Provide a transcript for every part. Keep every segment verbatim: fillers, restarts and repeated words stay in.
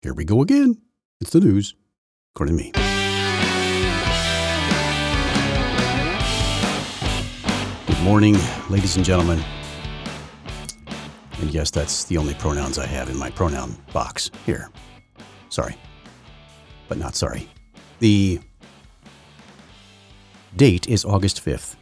Here we go again. It's the news, according to me. Good morning, ladies and gentlemen. And yes, that's the only pronouns I have in my pronoun box here. Sorry, but not sorry. The date is August fifth.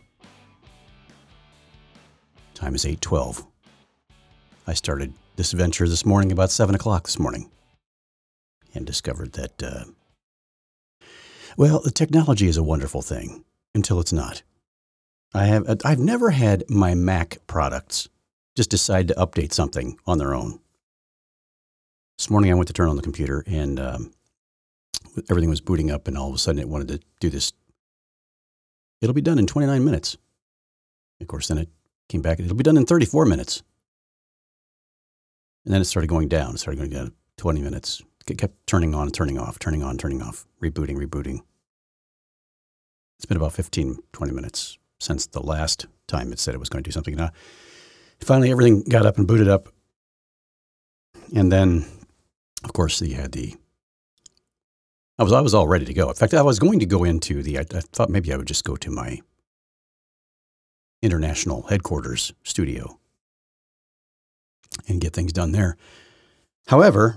Time is eight twelve. I started this venture this morning about seven o'clock this morning and discovered that, uh, well, the technology is a wonderful thing until it's not. I have, I've never had my Mac products just decide to update something on their own. This morning I went to turn on the computer and um, everything was booting up and all of a sudden it wanted to do this. It'll be done in twenty-nine minutes. Of course, then it came back. It'll be done in thirty-four minutes. And then it started going down. It started going down to twenty minutes. It kept turning on, turning off, turning on, turning off, rebooting, rebooting. It's been about fifteen, twenty minutes since the last time it said it was going to do something. Now, finally, everything got up and booted up. And then, of course, you had the, I was, I was all ready to go. In fact, I was going to go into the, I, I thought maybe I would just go to my international headquarters studio and get things done there. However,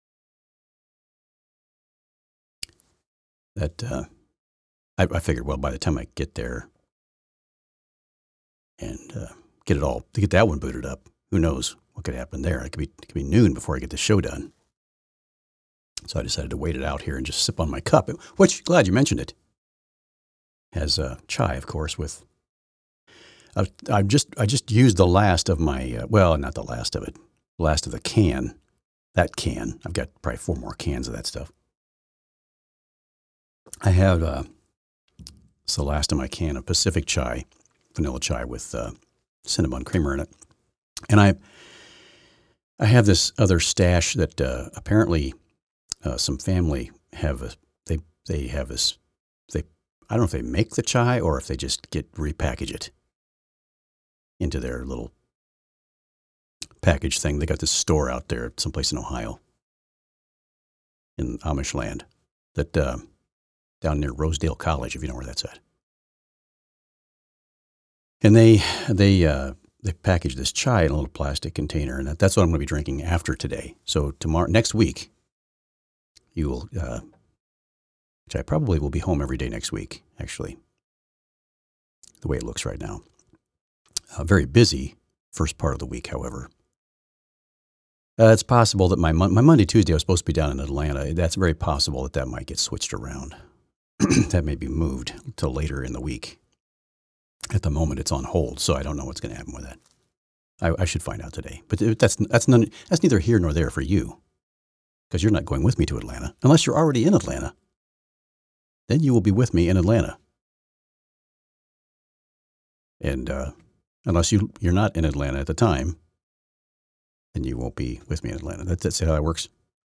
that uh, I, I figured, well, by the time I get there and uh, get it all, to get that one booted up, who knows what could happen there. It could be, it could be noon before I get the show done. So I decided to wait it out here and just sip on my cup, which, glad you mentioned it, has uh, chai, of course, with, uh, I just I just used the last of my, uh, well, not the last of it, last of the can, that can. I've got probably four more cans of that stuff. I have, uh, it's the last of my can of Pacific chai, vanilla chai with uh, cinnamon creamer in it. And I I have this other stash that uh, apparently uh, some family have, a, they they have this, they I don't know if they make the chai or if they just get repackage it into their little package thing. They got this store out there someplace in Ohio, in Amish land, that uh, down near Rosedale College, if you know where that's at. And they they uh, they package this chai in a little plastic container, and that, that's what I'm going to be drinking after today. So tomorrow, next week, you will, uh, which I probably will be home every day next week, actually, the way it looks right now. Uh, very busy first part of the week, however. Uh, it's possible that my my Monday, Tuesday, I was supposed to be down in Atlanta. That's very possible that that might get switched around. That may be moved till later in the week. At the moment, it's on hold, so I don't know what's going to happen with that. I, I should find out today. But that's that's none, that's neither here nor there for you, because you're not going with me to Atlanta unless you're already in Atlanta. Then you will be with me in Atlanta, and uh, unless you you're not in Atlanta at the time, then you won't be with me in Atlanta. That's, that's how that works.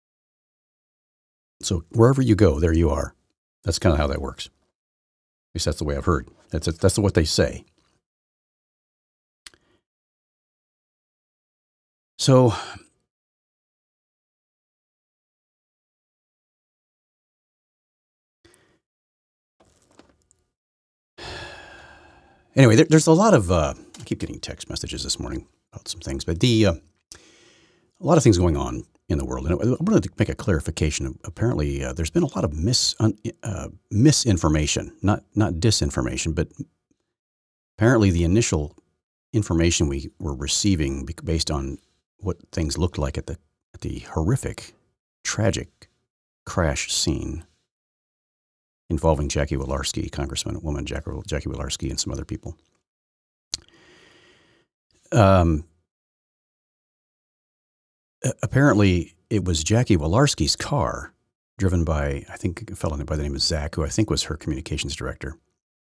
So wherever you go, there you are. That's kind of how that works. At least that's the way I've heard. That's that's what they say. So anyway, there, there's a lot of, uh, I keep getting text messages this morning about some things, but the, uh, a lot of things going on in the world. And I wanted to make a clarification. Apparently, uh, there's been a lot of mis, uh, misinformation, not, not disinformation, but apparently the initial information we were receiving based on what things looked like at the, at the horrific, tragic crash scene involving Jackie Walorski, Congressman woman Jackie, Jackie Walorski, and some other people. Um, apparently, it was Jackie Walorski's car, driven by, I think, a fellow by the name of Zach, who I think was her communications director,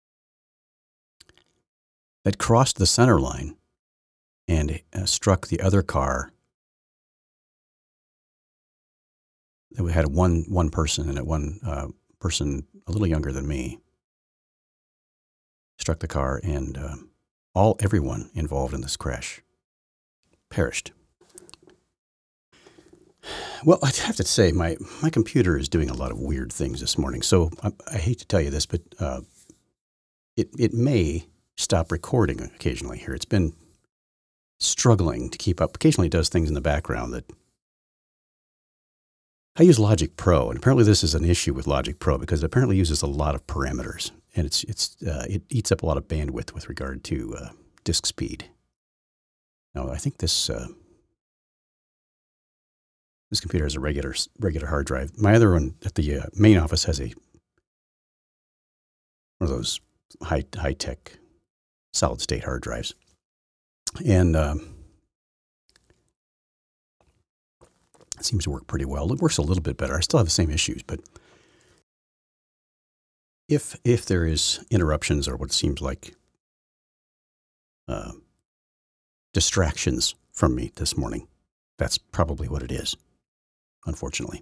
that crossed the center line and uh, struck the other car that had one one person in it, one uh, person a little younger than me, struck the car, and uh, all everyone involved in this crash perished. Well, I have to say, my, my computer is doing a lot of weird things this morning. So I, I hate to tell you this, but uh, it, it may stop recording occasionally here. It's been struggling to keep up. Occasionally it does things in the background that I use Logic Pro, and apparently this is an issue with Logic Pro because it apparently uses a lot of parameters, and it's it's uh, it eats up a lot of bandwidth with regard to uh, disk speed. Now, I think this uh, this computer has a regular regular hard drive. My other one at the uh, main office has a one of those high high tech solid state hard drives, and um, it seems to work pretty well. It works a little bit better. I still have the same issues, but if if there is interruptions or what seems like uh, distractions from me this morning, that's probably what it is, unfortunately.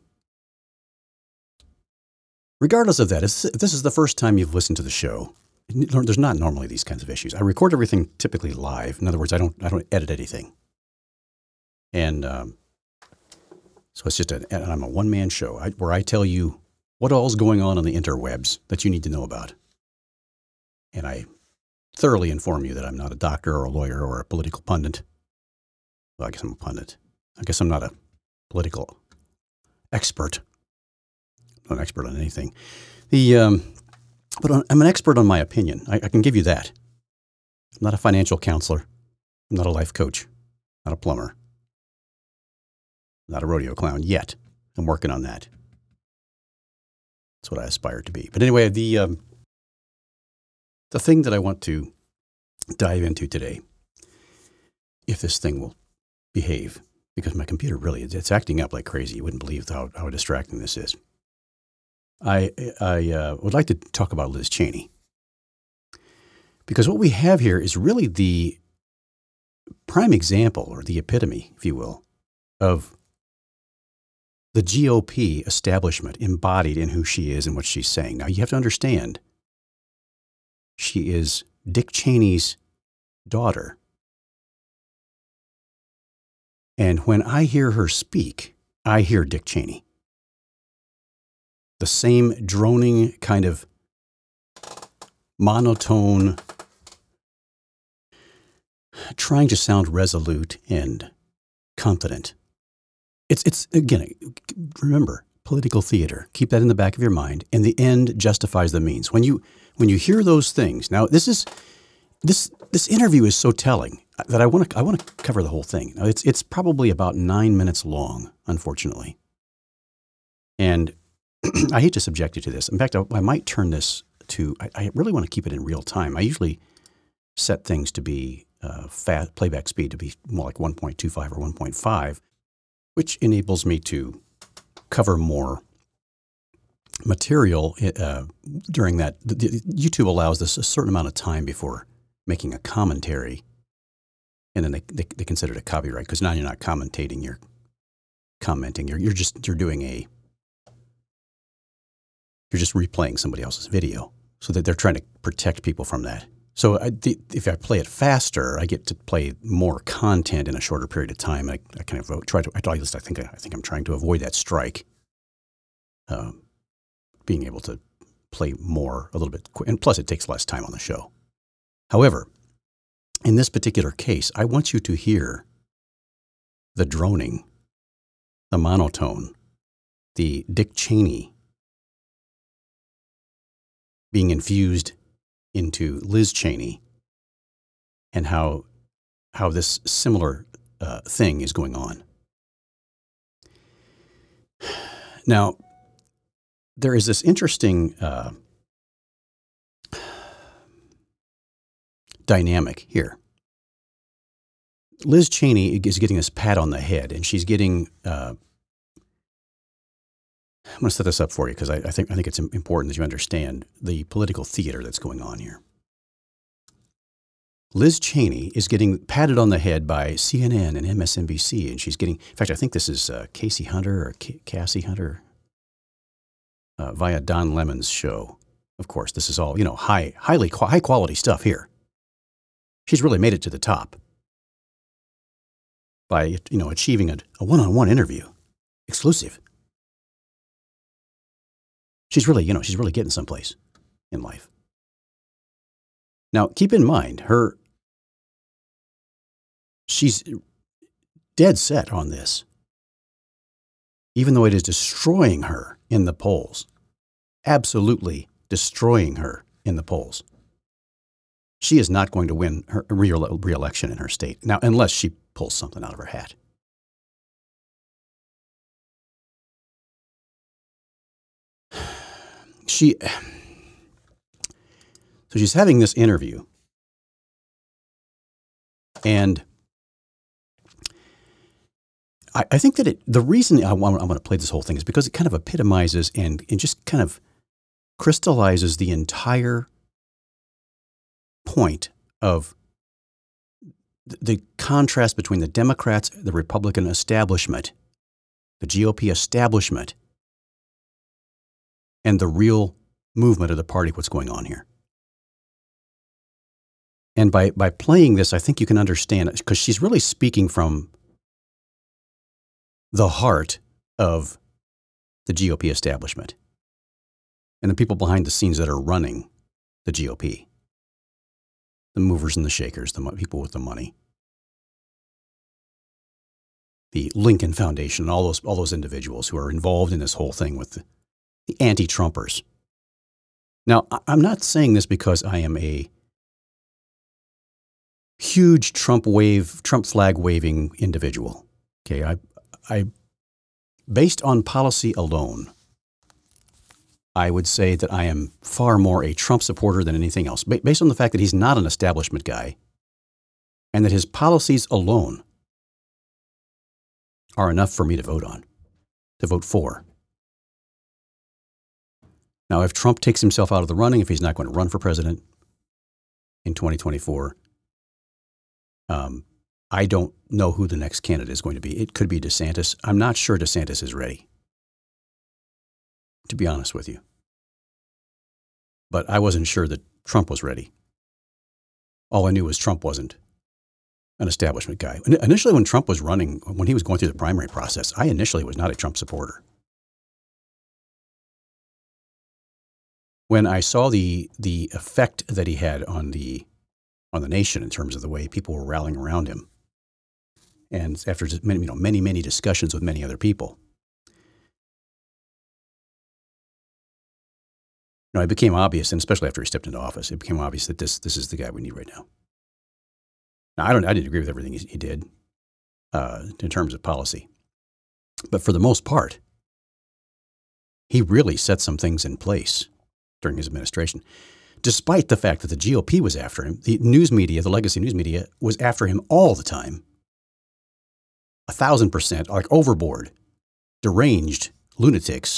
Regardless of that, if this is the first time you've listened to the show, there's not normally these kinds of issues. I record everything typically live. In other words, I don't I don't edit anything, and um, so it's just a, and I'm a one-man show I, where I tell you what all's going on on the interwebs that you need to know about. And I thoroughly inform you that I'm not a doctor or a lawyer or a political pundit. Well, I guess I'm a pundit. I guess I'm not a political expert. I'm not an expert on anything. The um, but I'm an expert on my opinion. I, I can give you that. I'm not a financial counselor. I'm not a life coach. Not a plumber. Not a rodeo clown yet. I'm working on that. That's what I aspire to be. But anyway, the um, the thing that I want to dive into today, if this thing will behave, because my computer really, it's acting up like crazy. You wouldn't believe how, how distracting this is. I, I uh, would like to talk about Liz Cheney. Because what we have here is really the prime example, or the epitome, if you will, of the G O P establishment embodied in who she is and what she's saying. Now, you have to understand, she is Dick Cheney's daughter. And when I hear her speak, I hear Dick Cheney. The same droning kind of monotone, trying to sound resolute and confident. It's, it's again, remember, political theater. Keep that in the back of your mind. And the end justifies the means. When you when you hear those things, now this is this this interview is so telling that I want to I want to cover the whole thing. Now it's it's probably about nine minutes long, unfortunately. And I hate to subject you to this. In fact, I, I might turn this to. I, I really want to keep it in real time. I usually set things to be uh, fast playback speed to be more like one point two five or one point five. Which enables me to cover more material uh, during that. The, the, YouTube allows this a certain amount of time before making a commentary, and then they, they, they consider it a copyright because now you're not commentating, you're commenting. You're, you're just you're doing a you're just replaying somebody else's video, so that they're trying to protect people from that. So I, the, if I play it faster, I get to play more content in a shorter period of time. I, I kind of try to, at least I think, I think I'm trying to avoid that strike. Uh, being able to play more a little bit, quick, and plus it takes less time on the show. However, in this particular case, I want you to hear the droning, the monotone, the Dick Cheney being infused into Liz Cheney, and how how this similar uh, thing is going on. Now, there is this interesting uh, dynamic here. Liz Cheney is getting this pat on the head, and she's getting. Uh, I'm going to set this up for you because I, I think I think it's important that you understand the political theater that's going on here. Liz Cheney is getting patted on the head by C N N and M S N B C, and she's getting. In fact, I think this is uh, Casey Hunter or K- Cassie Hunter uh, via Don Lemon's show. Of course, this is all you know, high, highly high quality stuff here. She's really made it to the top by you know achieving a, a one-on-one interview exclusive. She's really, you know, she's really getting someplace in life. Now, keep in mind, her, she's dead set on this, even though it is destroying her in the polls, absolutely destroying her in the polls. She is not going to win her re-election in her state now, unless she pulls something out of her hat. She, so she's having this interview, and I, I think that it, the reason I want, I want to play this whole thing is because it kind of epitomizes and, and just kind of crystallizes the entire point of the contrast between the Democrats, the Republican establishment, the G O P establishment, and the real movement of the party, what's going on here. And by, by playing this, I think you can understand it, because she's really speaking from the heart of the G O P establishment and the people behind the scenes that are running the G O P. The movers and the shakers, the people with the money. The Lincoln Foundation, all those, all those individuals who are involved in this whole thing with the, the anti-Trumpers. Now, I'm not saying this because I am a huge Trump wave, Trump flag waving individual. Okay, I, I, based on policy alone, I would say that I am far more a Trump supporter than anything else, based on the fact that he's not an establishment guy and that his policies alone are enough for me to vote on, to vote for. Now, if Trump takes himself out of the running, if he's not going to run for president in twenty twenty-four, um, I don't know who the next candidate is going to be. It could be DeSantis. I'm not sure DeSantis is ready, to be honest with you. But I wasn't sure that Trump was ready. All I knew was Trump wasn't an establishment guy. Initially, when Trump was running, when he was going through the primary process, I initially was not a Trump supporter. When I saw the the effect that he had on the on the nation in terms of the way people were rallying around him, and after just many, you know, many, many discussions with many other people, you know, it became obvious, and especially after he stepped into office, it became obvious that this this is the guy we need right now. Now, I don't, I didn't agree with everything he, he did uh, in terms of policy, but for the most part, he really set some things in place during his administration, despite the fact that the G O P was after him. The news media, the legacy news media, was after him all the time. A thousand percent, like overboard, deranged lunatics.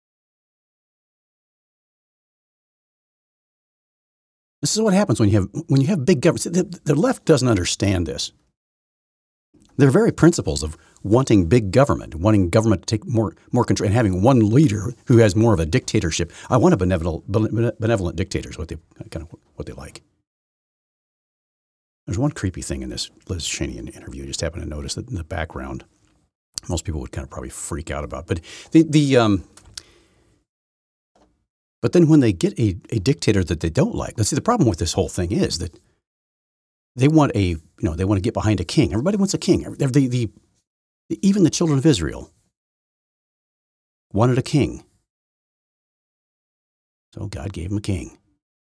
This is what happens when you have when you have big government. The, the left doesn't understand this. They're very principles of wanting big government, wanting government to take more more control, and having one leader who has more of a dictatorship. I want a benevolent benevolent dictator is what they kind of what they like. There's one creepy thing in this Liz Cheney interview. I just happened to notice that in the background, most people would kind of probably freak out about. But the the um, but then when they get a, a dictator that they don't like, let's see, the problem with this whole thing is that they want a you know they want to get behind a king. Everybody wants a king. The, the, the even the children of Israel wanted a king. So God gave him a king.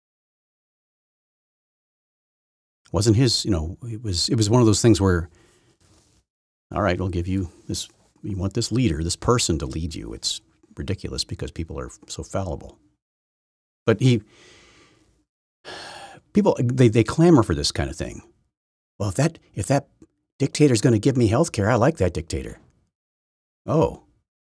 It wasn't his, you know, it was it was one of those things where, all right, we'll give you this, you want this leader, this person to lead you. It's ridiculous because people are so fallible. But he, people, they, they clamor for this kind of thing. Well, if that, if that dictator is going to give me health care, I like that dictator. Oh.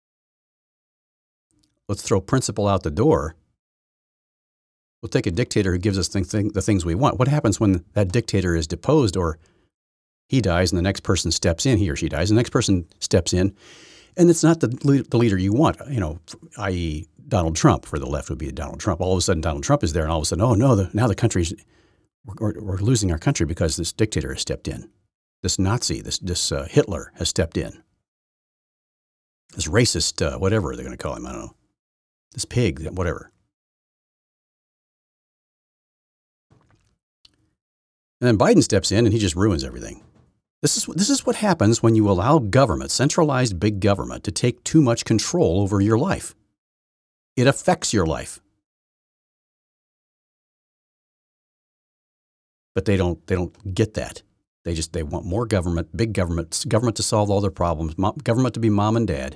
Let's throw principle out the door. We'll take a dictator who gives us thing, thing, the things we want. What happens when that dictator is deposed or he dies and the next person steps in, he or she dies, and the next person steps in, and it's not the, the leader you want, you know, that is. Donald Trump. For the left would be Donald Trump. All of a sudden Donald Trump is there, and all of a sudden, oh no, the, now the country's, we're, we're losing our country because this dictator has stepped in. This Nazi, this, this uh, Hitler has stepped in. this racist, uh, whatever they're going to call him. I don't know. This pig, whatever. And then Biden steps in and he just ruins everything. This is, this is what happens when you allow government, centralized big government, to take too much control over your life. It affects your life. But they don't, they don't get that. They just, they want more government, big government, government to solve all their problems, government to be mom and dad,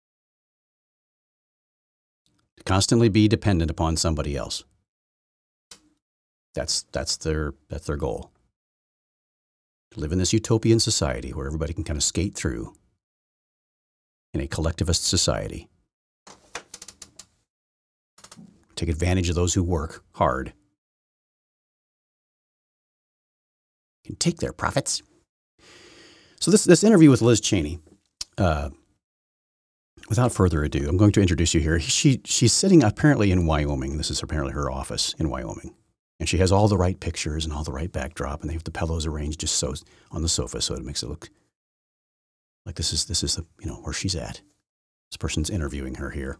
to constantly be dependent upon somebody else. That's, that's their, that's their goal. To live in this utopian society where everybody can kind of skate through in a collectivist society. Take advantage of those who work hard. Can take their profits. So this, this interview with Liz Cheney, uh, without further ado, I'm going to introduce you here. She, she's sitting apparently in Wyoming. This is apparently her office in Wyoming. And she has all the right pictures and all the right backdrop, and they have the pillows arranged just so on the sofa, so it makes it look like this is this is the you know where she's at. This person's interviewing her here,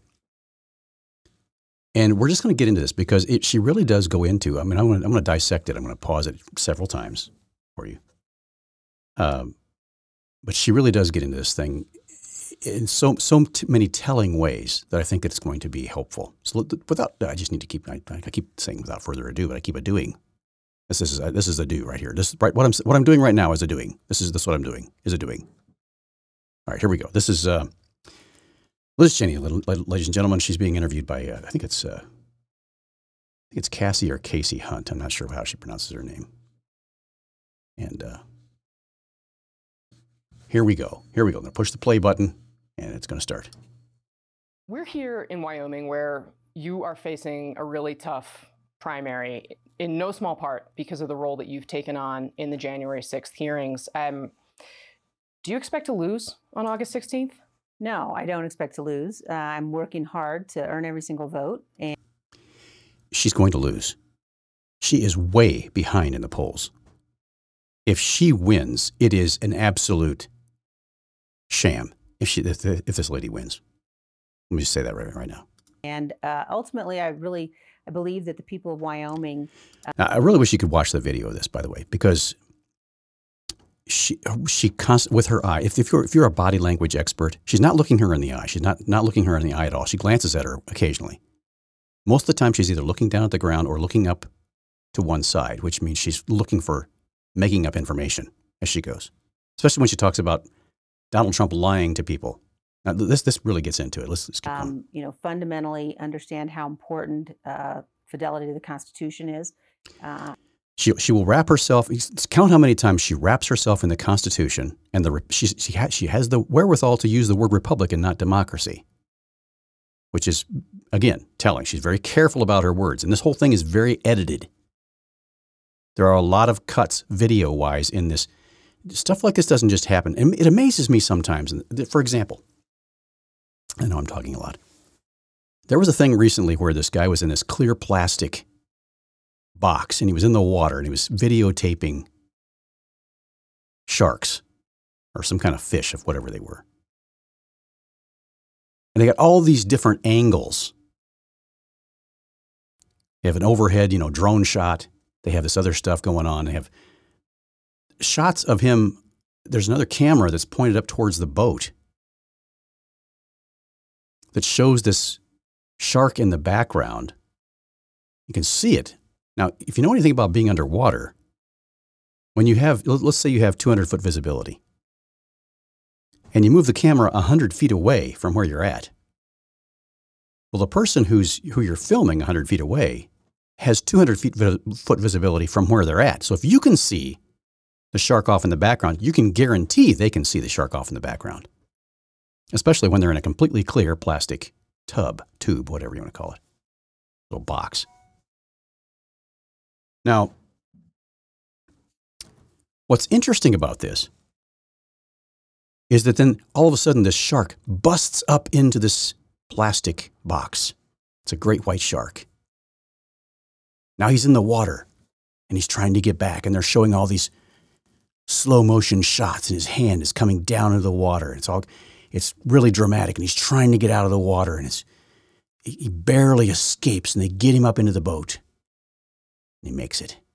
and we're just going to get into this because it, she really does go into. I mean, I'm going to, I'm going to dissect it. I'm going to pause it several times for you, um, but she really does get into this thing in so so t- many telling ways that I think it's going to be helpful. So without, I just need to keep. I, I keep saying without further ado, but I keep a doing. This is uh, this is a do right here. This right what I'm what I'm doing right now is a doing. This is this what I'm doing is a doing. All right, here we go. This is uh, Liz Cheney, ladies and gentlemen. She's being interviewed by uh, I think it's uh, I think it's Cassie or Casey Hunt. I'm not sure how she pronounces her name. And uh, here we go. Here we go. I'm going to push the play button. And it's going to start. We're here in Wyoming where you are facing a really tough primary, in no small part because of the role that you've taken on in the January sixth hearings. Um, do you expect to lose on August sixteenth? No, I don't expect to lose. Uh, I'm working hard to earn every single vote. And she's going to lose. She is way behind in the polls. If she wins, it is an absolute sham. If she, if, the, if this lady wins, let me just say that right, right now. And uh, ultimately, I really, I believe that the people of Wyoming. Uh, now, I really wish you could watch the video of this, by the way, because she, she const, with her eye. If, if you're, if you're a body language expert, she's not looking her in the eye. She's not, not looking her in the eye at all. She glances at her occasionally. Most of the time, she's either looking down at the ground or looking up to one side, which means she's looking for making up information as she goes. Especially when she talks about Donald Trump lying to people. Now, this this really gets into it. Let's, let's keep um, going. You know, fundamentally understand how important uh, fidelity to the Constitution is. Uh, she she will wrap herself. Count how many times she wraps herself in the Constitution, and the she she has she has the wherewithal to use the word republic and not democracy, which is again telling. She's very careful about her words, and this whole thing is very edited. There are a lot of cuts video wise in this. Stuff like this doesn't just happen. And it amazes me sometimes. For example, I know I'm talking a lot. There was a thing recently where this guy was in this clear plastic box and he was in the water and he was videotaping sharks or some kind of fish of whatever they were. And they got all these different angles. They have an overhead, you know, drone shot. They have this other stuff going on. They have shots of him. There's another camera that's pointed up towards the boat that shows this shark in the background. You can see it. Now, if you know anything about being underwater, when you have, let's say you have two hundred foot visibility and you move the camera one hundred feet away from where you're at. Well, the person who's, who you're filming one hundred feet away has two hundred feet foot visibility from where they're at. So if you can see the shark off in the background, you can guarantee they can see the shark off in the background, especially when they're in a completely clear plastic tub, tube, whatever you want to call it, little box. Now, what's interesting about this is that then all of a sudden this shark busts up into this plastic box. It's a great white shark. Now he's in the water and he's trying to get back, and they're showing all these slow motion shots and his hand is coming down into the water. It's all, it's really dramatic, and he's trying to get out of the water, and it's, he barely escapes, and they get him up into the boat, and he makes it.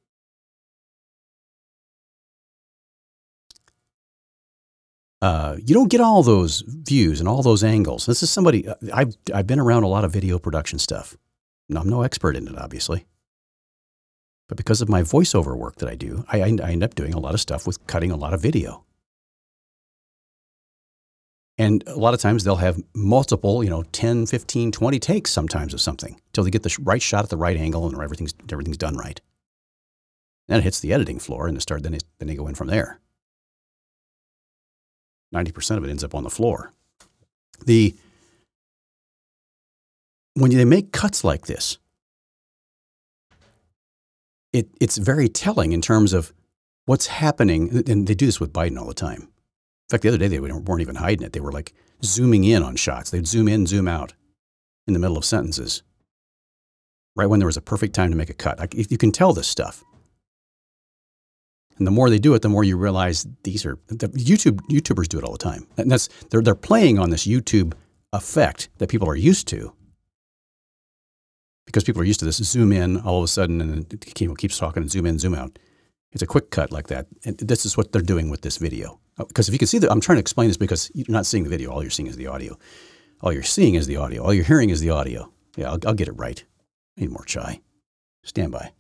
Uh, you don't get all those views and all those angles. This is somebody, I've, I've been around a lot of video production stuff. I'm no expert in it, obviously. But because of my voiceover work that I do, I, I end up doing a lot of stuff with cutting a lot of video. And a lot of times they'll have multiple, you know, ten, fifteen, twenty takes sometimes of something until they get the right shot at the right angle and everything's, everything's done right. Then it hits the editing floor and it start, then, it, then they go in from there. ninety percent of it ends up on the floor. The, when they make cuts like this, it, it's very telling in terms of what's happening. And they do this with Biden all the time. In fact, the other day, they weren't even hiding it. They were like zooming in on shots. They'd zoom in, zoom out in the middle of sentences, right when there was a perfect time to make a cut. Like, you can tell this stuff. And the more they do it, the more you realize these are, the YouTube, YouTubers do it all the time. And that's, they're, they're playing on this YouTube effect that people are used to. Because people are used to this zoom in all of a sudden, and it keeps talking and zoom in, zoom out. It's a quick cut like that. And this is what they're doing with this video. Because if you can see that, I'm trying to explain this because you're not seeing the video. All you're seeing is the audio. All you're seeing is the audio. All you're hearing is the audio. Yeah, I'll, I'll get it right. I need more chai. Stand by.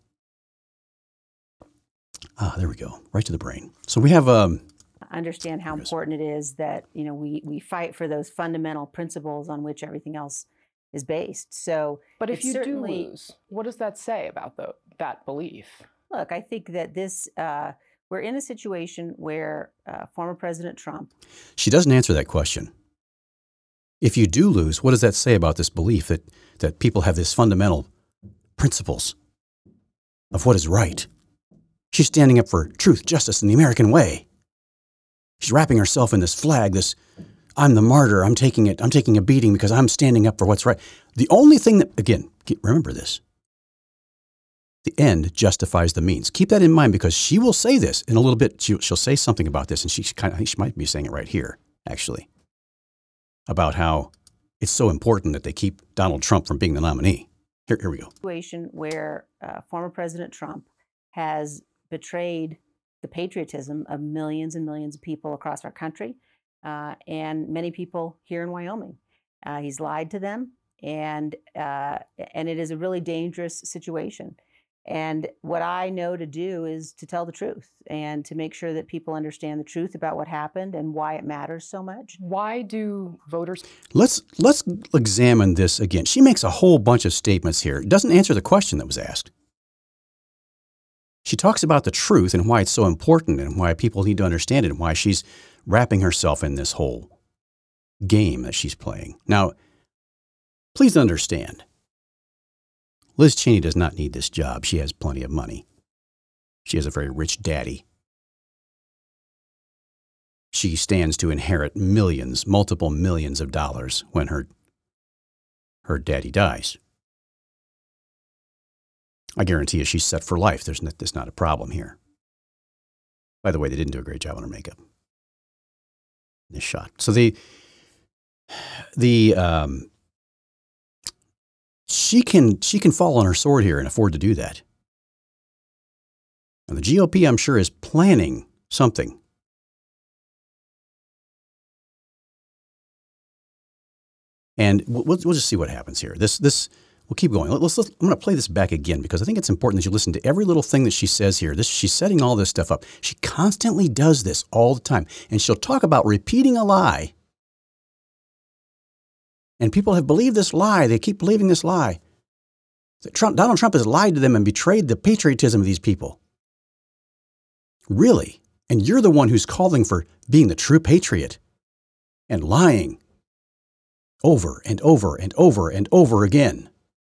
Ah, there we go. Right to the brain. So we have... Um, understand how important it is that, you know, we, we fight for those fundamental principles on which everything else is based. So, but if you certainly, do lose, what does that say about the, that belief? Look, I think that this, uh, we're in a situation where uh, former President Trump... She doesn't answer that question. If you do lose, what does that say about this belief that, that people have this fundamental principles of what is right? She's standing up for truth, justice, and the American way. She's wrapping herself in this flag, this, I'm the martyr, I'm taking it, I'm taking a beating because I'm standing up for what's right. The only thing that, again, remember this, the end justifies the means. Keep that in mind because she will say this in a little bit. She, she'll say something about this, and she kind of, I think she might be saying it right here, actually, about how it's so important that they keep Donald Trump from being the nominee. Here, here we go. Situation where uh, former President Trump has betrayed the patriotism of millions and millions of people across our country, uh, and many people here in Wyoming. Uh, he's lied to them, and uh, and it is a really dangerous situation. And what I know to do is to tell the truth and to make sure that people understand the truth about what happened and why it matters so much. Why do voters... Let's, let's examine this again. She makes a whole bunch of statements here. It doesn't answer the question that was asked. She talks about the truth and why it's so important and why people need to understand it and why she's wrapping herself in this whole game that she's playing. Now, please understand, Liz Cheney does not need this job. She has plenty of money. She has a very rich daddy. She stands to inherit millions, multiple millions of dollars when her, her daddy dies. I guarantee you she's set for life. There's not, there's not a problem here. By the way, they didn't do a great job on her makeup. This shot. So the, the, um, she can, she can fall on her sword here and afford to do that. And the G O P, I'm sure, is planning something. And we'll, we'll just see what happens here. This, this, we'll keep going. Let's, let's, I'm going to play this back again because I think it's important that you listen to every little thing that she says here. This, she's setting all this stuff up. She constantly does this all the time. And she'll talk about repeating a lie. And people have believed this lie. They keep believing this lie. That Trump, Donald Trump has lied to them and betrayed the patriotism of these people. Really? And you're the one who's calling for being the true patriot and lying over and over and over and over again.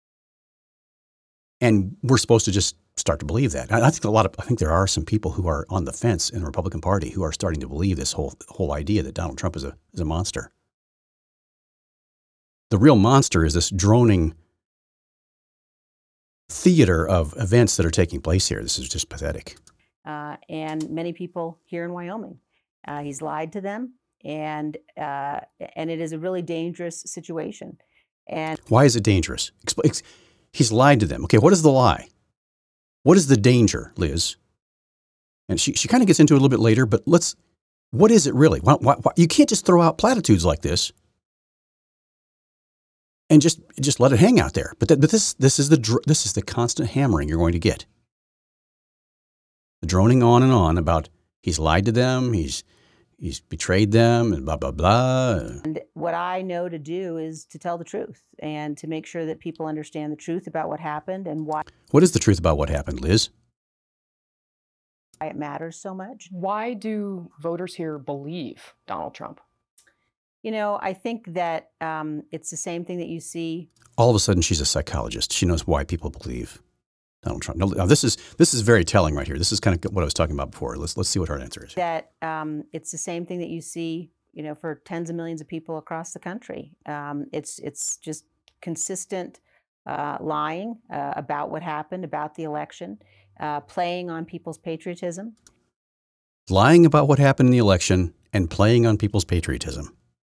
And we're supposed to just start to believe that. I think a lot of, I think there are some people who are on the fence in the Republican Party who are starting to believe this whole, whole idea that Donald Trump is a, is a monster. The real monster is this droning theater of events that are taking place here. This is just pathetic. Uh, and many people here in Wyoming. Uh, he's lied to them, and uh, and it is a really dangerous situation. And Why is it dangerous? Expl- ex- He's lied to them. Okay, what is the lie? What is the danger, Liz? And she, she kind of gets into it a little bit later, but let's, what is it really? Why, why, why, you can't just throw out platitudes like this and just just let it hang out there. But, that, but this this is the dr- this is the constant hammering you're going to get. The droning on and on about he's lied to them, he's he's betrayed them, and blah blah blah. And what I know to do is to tell the truth and to make sure that people understand the truth about what happened and why What is the truth about what happened, Liz? it matters so much. Why do voters here believe Donald Trump? You know, I think that um, it's the same thing that you see. All of a sudden, she's a psychologist. She knows why people believe Donald Trump. Now, now this is this is very telling right here. This is kind of what I was talking about before. Let's let's see what her answer is. That um, it's the same thing that you see, you know, for tens of millions of people across the country. Um, it's it's just consistent uh, lying uh, about what happened, about the election, uh, playing on people's patriotism. Lying about what happened in the election and playing on people's patriotism.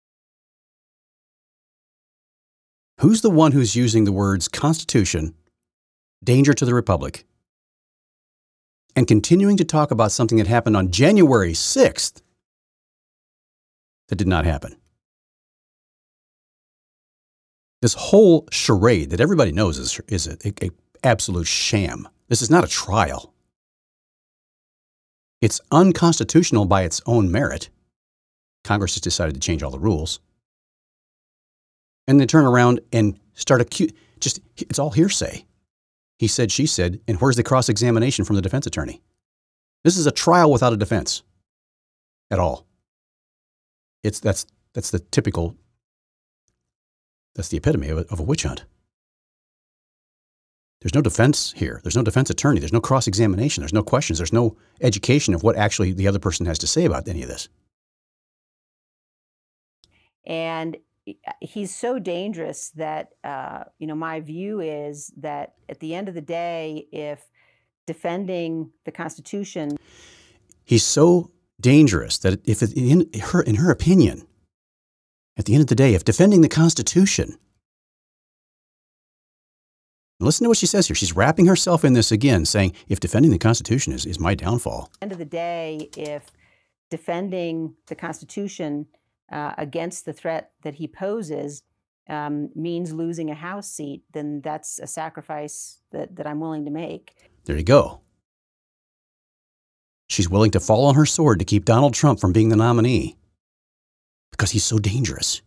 Who's the one who's using the words Constitution, danger to the Republic, and continuing to talk about something that happened on January sixth that did not happen? This whole charade that everybody knows is, is a, a, a absolute sham. This is not a trial. It's unconstitutional by its own merit. Congress has decided to change all the rules. And they turn around and start accusing, just, it's all hearsay. He said, she said, and where's the cross-examination from the defense attorney? This is a trial without a defense at all. It's, that's, that's the typical, that's the epitome of a, of a witch hunt. There's no defense here. There's no defense attorney. There's no cross-examination. There's no questions. There's no education of what actually the other person has to say about any of this. And he's so dangerous that, uh, you know, my view is that at the end of the day, if defending the Constitution. He's so dangerous that if it, in her, in her opinion, at the end of the day, if defending the Constitution, listen to what she says here. She's wrapping herself in this again, saying, if defending the Constitution is, is my downfall. At the end of the day, if defending the Constitution uh, against the threat that he poses um, means losing a House seat, then that's a sacrifice that, that I'm willing to make. There you go. She's willing to fall on her sword to keep Donald Trump from being the nominee because he's so dangerous.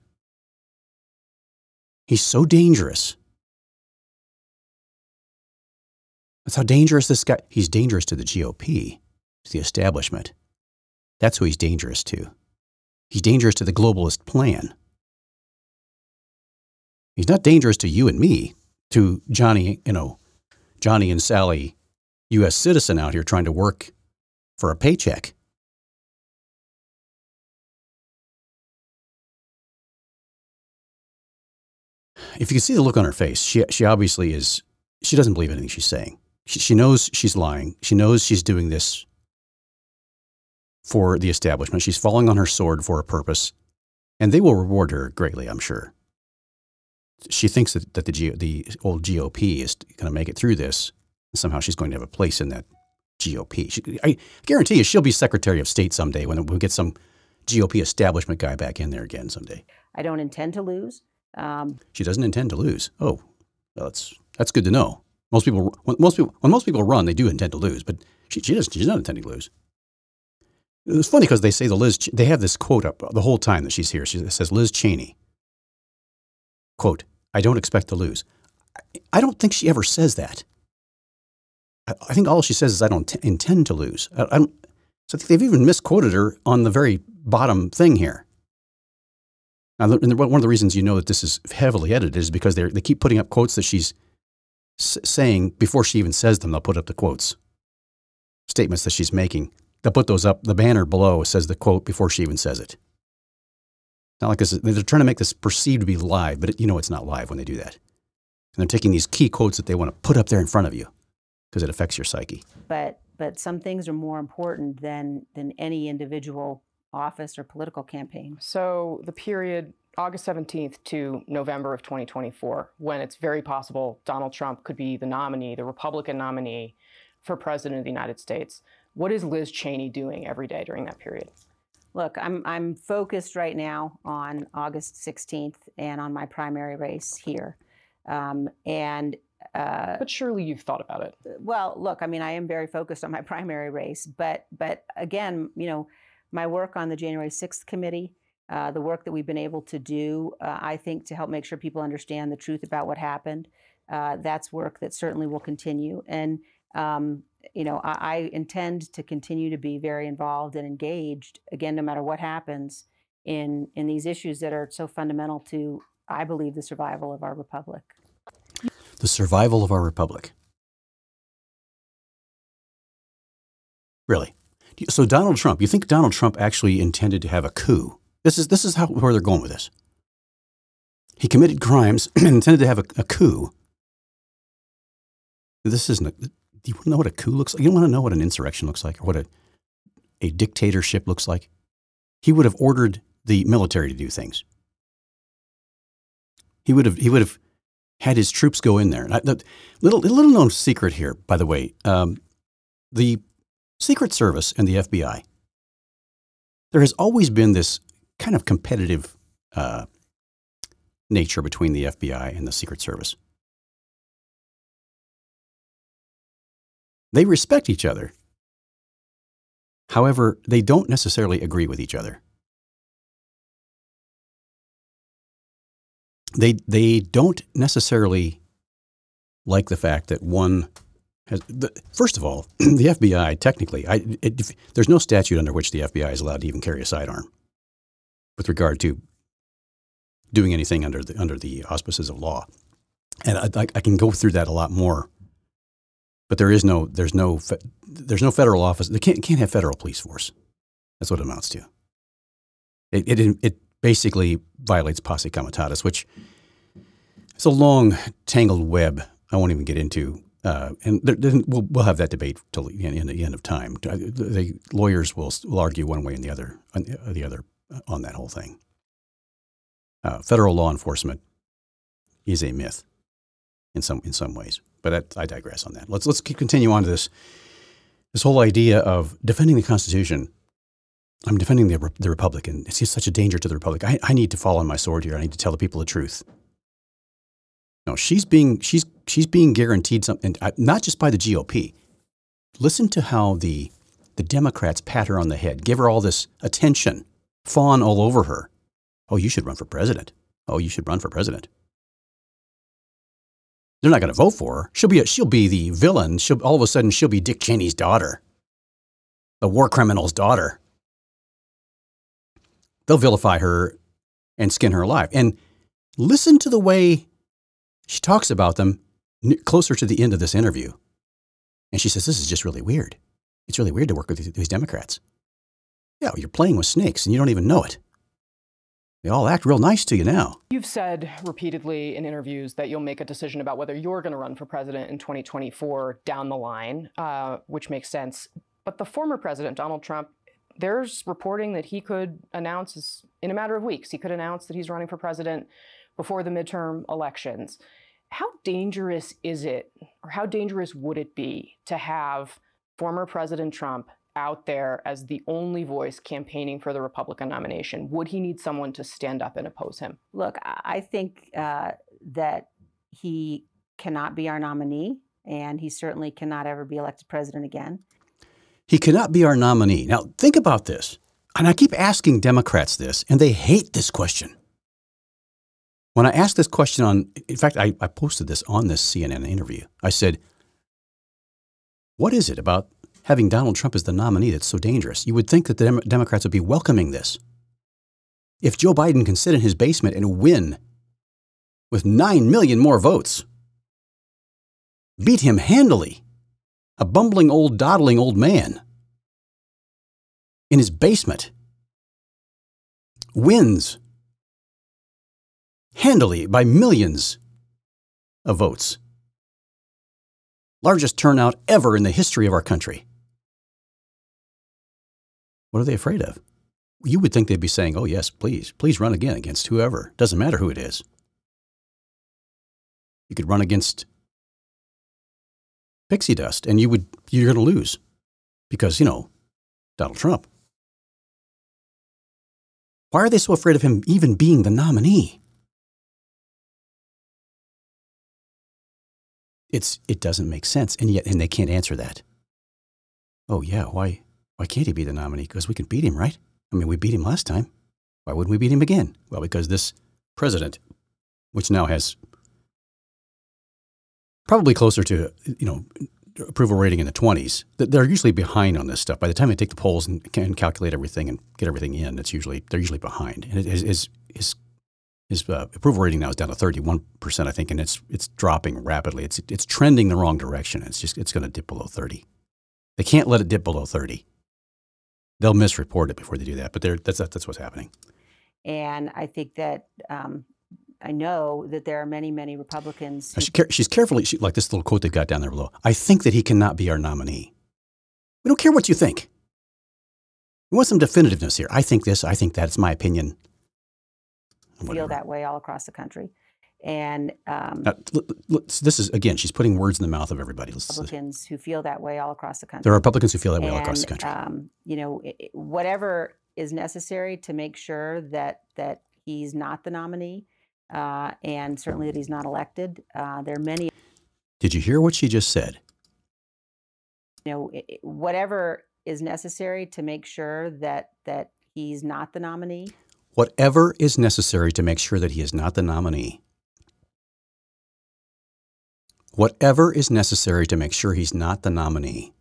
He's so dangerous. That's how dangerous this guy, he's dangerous to the G O P, to the establishment. That's who he's dangerous to. He's dangerous to the globalist plan. He's not dangerous to you and me, to Johnny, you know, Johnny and Sally, U S citizen out here trying to work for a paycheck. If you can see the look on her face, she, she obviously is, she doesn't believe anything she's saying. She, she knows she's lying. She knows she's doing this for the establishment. She's falling on her sword for a purpose, and they will reward her greatly, I'm sure. She thinks that, that the, G, the old G O P is going to make it through this. Somehow she's going to have a place in that G O P. She, I guarantee you she'll be Secretary of State someday when we get some G O P establishment guy back in there again someday. I don't intend to lose. Um, she doesn't intend to lose. Oh, well, that's that's good to know. Most people, when most people, when most people run, they do intend to lose, but she, she doesn't. She's not intending to lose. It's funny because they say the Liz, they have this quote up the whole time that she's here. She says, Liz Cheney, quote, I don't expect to lose. I don't think she ever says that. I, I think all she says is, I don't t- intend to lose. I, I don't, so I think they've even misquoted her on the very bottom thing here. Now, and one of the reasons you know that this is heavily edited is because they they keep putting up quotes that she's s- saying before she even says them. They'll put up the quotes, statements that she's making. They'll put those up. The banner below says the quote before she even says it. Not like this. They're trying to make this perceived to be live, but it, you know it's not live when they do that. And they're taking these key quotes that they want to put up there in front of you because it affects your psyche. But but some things are more important than than any individual office or political campaign. So the period August seventeenth to November of twenty twenty-four, when it's very possible Donald Trump could be the nominee, the Republican nominee for president of the United States, what is Liz Cheney doing every day during that period? Look, I'm I'm focused right now on August sixteenth and on my primary race here. Um, and uh, But surely you've thought about it. well, look, I mean, I am very focused on my primary race, but but again, you know, my work on the January sixth committee, uh, the work that we've been able to do, uh, I think, to help make sure people understand the truth about what happened, uh, that's work that certainly will continue. And um, you know, I, I intend to continue to be very involved and engaged, again, no matter what happens in in these issues that are so fundamental to, I believe, the survival of our republic. The survival of our republic. Really? So Donald Trump, you think Donald Trump actually intended to have a coup? This is this is how where they're going with this. He committed crimes and intended to have a, a coup. This isn't. Do you want to know what a coup looks like? You don't want to know what an insurrection looks like or what a a dictatorship looks like. He would have ordered the military to do things. He would have. He would have had his troops go in there. I, the, little little known secret here, by the way. Um, the Secret Service and the F B I. There has always been this kind of competitive uh, nature between the F B I and the Secret Service. They respect each other. However, they don't necessarily agree with each other. They they don't necessarily like the fact that one has. The, first of all, the F B I technically, I, it, there's no statute under which the F B I is allowed to even carry a sidearm with regard to doing anything under the under the auspices of law. And I, I, I can go through that a lot more. But there is no there's no there's no federal office. They can't can't have federal police force. That's what it amounts to. It it it basically violates posse comitatus, which is a long tangled web I won't even get into. Uh, and there, there, we'll we'll have that debate till the end, the end of time. The lawyers will will argue one way and the other on the other on that whole thing. Uh, federal law enforcement is a myth in some in some ways. But I, I digress on that. Let's let's keep, continue on to this this whole idea of defending the Constitution. I'm defending the the Republic, and it's just such a danger to the Republic. I, I need to fall on my sword here. I need to tell the people the truth. No, she's being she's she's being guaranteed something, not just by the G O P. Listen to how the the Democrats pat her on the head, give her all this attention, fawn all over her. Oh, you should run for president. Oh, you should run for president. They're not going to vote for her. She'll be a, she'll be the villain. She'll all of a sudden she'll be Dick Cheney's daughter, the war criminal's daughter. They'll vilify her and skin her alive. And listen to the way she talks about them closer to the end of this interview. And she says, "This is just really weird. It's really weird to work with these, these Democrats. Yeah, you're playing with snakes and you don't even know it. They all act real nice to you now." You've said repeatedly in interviews that you'll make a decision about whether you're going to run for president in twenty twenty-four down the line, uh, which makes sense. But the former president, Donald Trump, there's reporting that he could announce in a matter of weeks, he could announce that he's running for president before the midterm elections. How dangerous is it, or how dangerous would it be to have former President Trump out there as the only voice campaigning for the Republican nomination? Would he need someone to stand up and oppose him? Look, I think uh, that he cannot be our nominee, and he certainly cannot ever be elected president again. He cannot be our nominee. Now, think about this. And I keep asking Democrats this, and they hate this question. When I asked this question on, in fact, I, I posted this on this C N N interview. I said, what is it about having Donald Trump as the nominee that's so dangerous? You would think that the Dem- Democrats would be welcoming this. If Joe Biden can sit in his basement and win with nine million more votes, beat him handily, a bumbling old, dawdling old man in his basement, wins handily by millions of votes. Largest turnout ever in the history of our country. What are they afraid of? you would think they'd be saying, oh, yes, please, please run again against whoever. Doesn't matter who it is. You could run against pixie dust and you would, you're going to lose because, you know, Donald Trump. Why are they so afraid of him even being the nominee? It's, it doesn't make sense. And yet, and they can't answer that. Oh yeah, why, why can't he be the nominee? Because we can beat him, right? I mean, we beat him last time. Why wouldn't we beat him again? Well, because this president, which now has probably closer to, you know, approval rating in the twenties, they're usually behind on this stuff. By the time they take the polls and can calculate everything and get everything in, it's usually, they're usually behind. And his, his, his, his uh, approval rating now is down to thirty-one percent, I think, and it's, it's dropping rapidly. It's, it's trending the wrong direction. It's just, it's going to dip below thirty. They can't let it dip below thirty. They'll misreport it before they do that, but that's, that's what's happening. And I think that um, I know that there are many, many Republicans. Who She, she's carefully, she, like this little quote they've got down there below. I think that he cannot be our nominee. We don't care what you think. We want some definitiveness here. I think this, I think that. It's my opinion. feel Whatever. that way all across the country. And um, Now, l- l- this is, again, she's putting words in the mouth of everybody. Let's- Republicans who feel that way all across the country. There are Republicans who feel that way all And, across the country. Um, you know, i- i- whatever is necessary to make sure that that he's not the nominee, uh, and certainly that he's not elected. Uh, there are many, Did you hear what she just said? you know, i- i- whatever is necessary to make sure that that he's not the nominee. Whatever is necessary to make sure that he is not the nominee. Whatever is necessary to make sure he's not the nominee.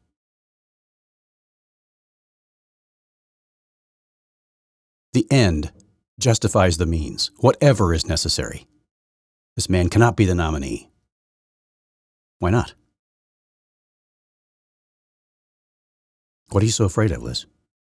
The end justifies the means. Whatever is necessary. This man cannot be the nominee. Why not? What are you so afraid of, Liz?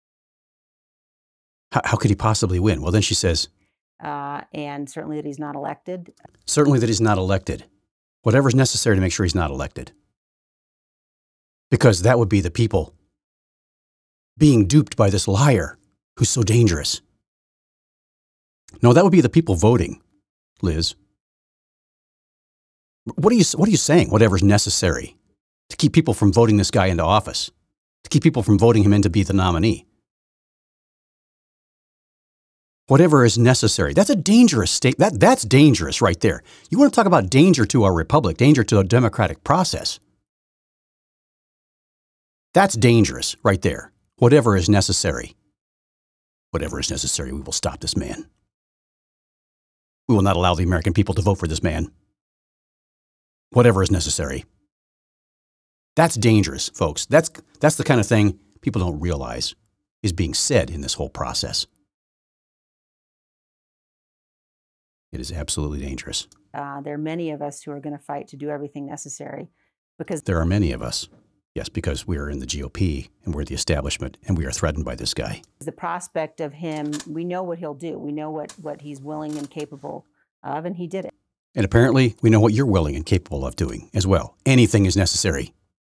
How, how could he possibly win? Well, then she says, Uh, and certainly that he's not elected. certainly that he's not elected. Whatever is necessary to make sure he's not elected. Because that would be the people being duped by this liar who's so dangerous. No, that would be the people voting, Liz. What are you, what are you saying? Whatever's necessary to keep people from voting this guy into office, to keep people from voting him in to be the nominee. Whatever is necessary. That's a dangerous state. That, that's dangerous right there. You want to talk about danger to our republic, danger to the democratic process. That's dangerous right there. Whatever is necessary. Whatever is necessary, we will stop this man. We will not allow the American people to vote for this man. Whatever is necessary. That's dangerous, folks. That's, that's the kind of thing people don't realize is being said in this whole process. It is absolutely dangerous. Uh, there are many of us who are going to fight to do everything necessary because There are many of us. Yes, because we are in the G O P and we're the establishment and we are threatened by this guy. the prospect of him, we know what he'll do. We know what, what he's willing and capable of, and he did it. And apparently we know what you're willing and capable of doing as well. Anything is necessary.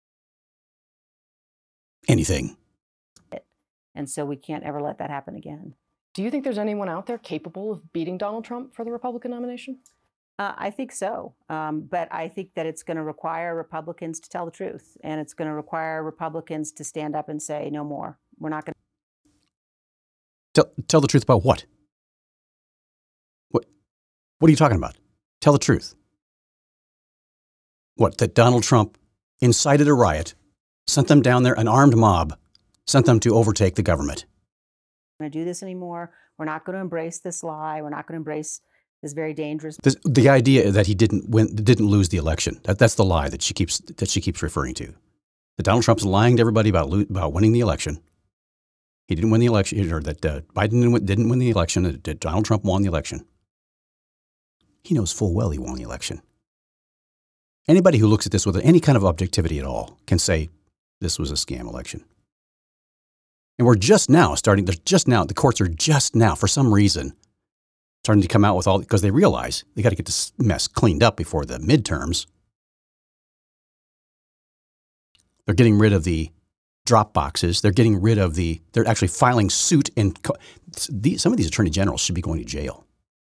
Anything. And so we can't ever let that happen again. Do you think there's anyone out there capable of beating Donald Trump for the Republican nomination? Uh, I think so. Um, but I think that it's going to require Republicans to tell the truth. And it's going to require Republicans to stand up and say, no more. We're not going to. Tell, tell the truth about what? What? What are you talking about? Tell the truth. What, that Donald Trump incited a riot, sent them down there, an armed mob, sent them to overtake the government. going to do this anymore. We're not going to embrace this lie. We're not going to embrace this very dangerous. This, the idea that he didn't win, didn't lose the election. That, that's the lie that she keeps that she keeps referring to. That Donald Trump's lying to everybody about lo- about winning the election. He didn't win the election, or that uh, Biden didn't win, didn't win the election. That, that Donald Trump won the election. He knows full well he won the election. Anybody who looks at this with any kind of objectivity at all can say this was a scam election. And we're just now starting, there's just now, the courts are just now, for some reason, starting to come out with all, because they realize they got to get this mess cleaned up before the midterms. They're getting rid of the drop boxes. They're getting rid of the, they're actually filing suit. And co- these, some of these attorney generals should be going to jail.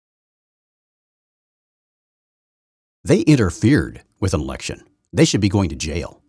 They interfered with an election. They should be going to jail.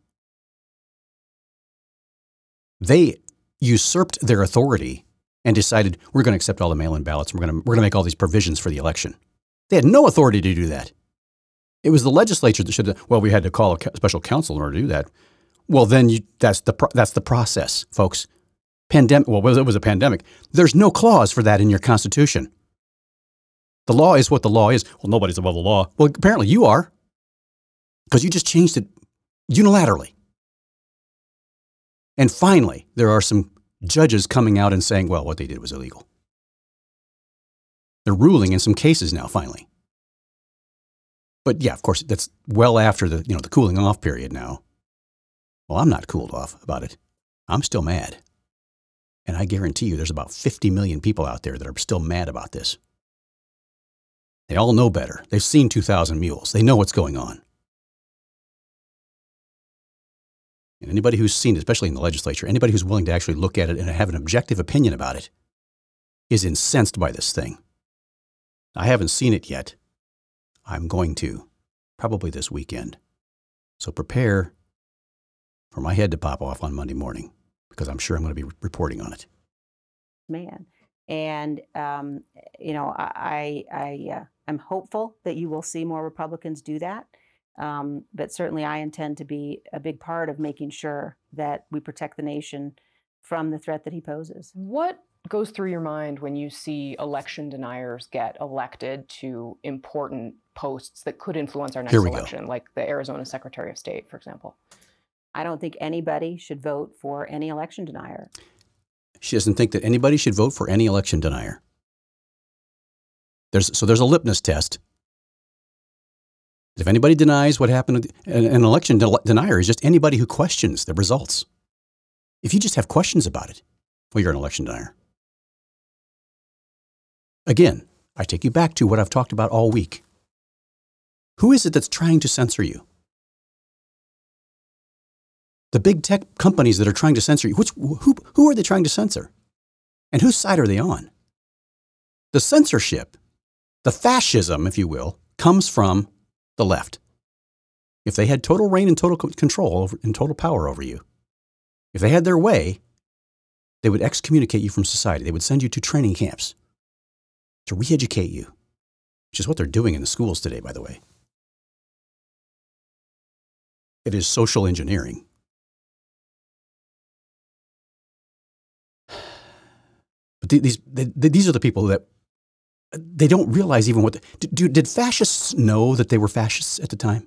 They usurped their authority and decided we're going to accept all the mail-in ballots. And we're going to we're going to make all these provisions for the election. They had no authority to do that. It was the legislature that should have, well, we had to call a special counsel in order to do that. Well, then you, that's the pro- that's the process, folks. Pandemic. Well, it was a pandemic. There's no clause for that in your Constitution. The law is what the law is. Well, nobody's above the law. Well, apparently you are, because you just changed it unilaterally. And finally, there are some judges coming out and saying, well, what they did was illegal. They're ruling in some cases now, finally. But yeah, of course, that's well after the, you know, the cooling off period now. Well, I'm not cooled off about it. I'm still mad. And I guarantee you there's about fifty million people out there that are still mad about this. They all know better. They've seen two thousand Mules. They know what's going on. And anybody who's seen it, especially in the legislature, anybody who's willing to actually look at it and have an objective opinion about it is incensed by this thing. I haven't seen it yet. I'm going to, probably this weekend. So prepare for my head to pop off on Monday morning, because I'm sure I'm going to be reporting on it. Man. And, um, you know, I, I, I uh, I'm hopeful that you will see more Republicans do that. Um, but certainly I intend to be a big part of making sure that we protect the nation from the threat that he poses. What goes through your mind when you see election deniers get elected to important posts that could influence our next election, go. like the Arizona Secretary of State, for example? I don't think anybody should vote for any election denier. She doesn't think that anybody should vote for any election denier. There's, so there's a litmus test. If anybody denies what happened, an, an election de- denier is just anybody who questions the results. If you just have questions about it, well, you're an election denier. Again, I take you back to what I've talked about all week. Who is it that's trying to censor you? The big tech companies that are trying to censor you, which, who, who are they trying to censor? And whose side are they on? The censorship, the fascism, if you will, comes from the left. If they had total reign and total control over, and total power over you, if they had their way, they would excommunicate you from society. They would send you to training camps to re-educate you, which is what they're doing in the schools today, by the way. It is social engineering. But these, they, these are the people that they don't realize even what, the, did, did fascists know that they were fascists at the time?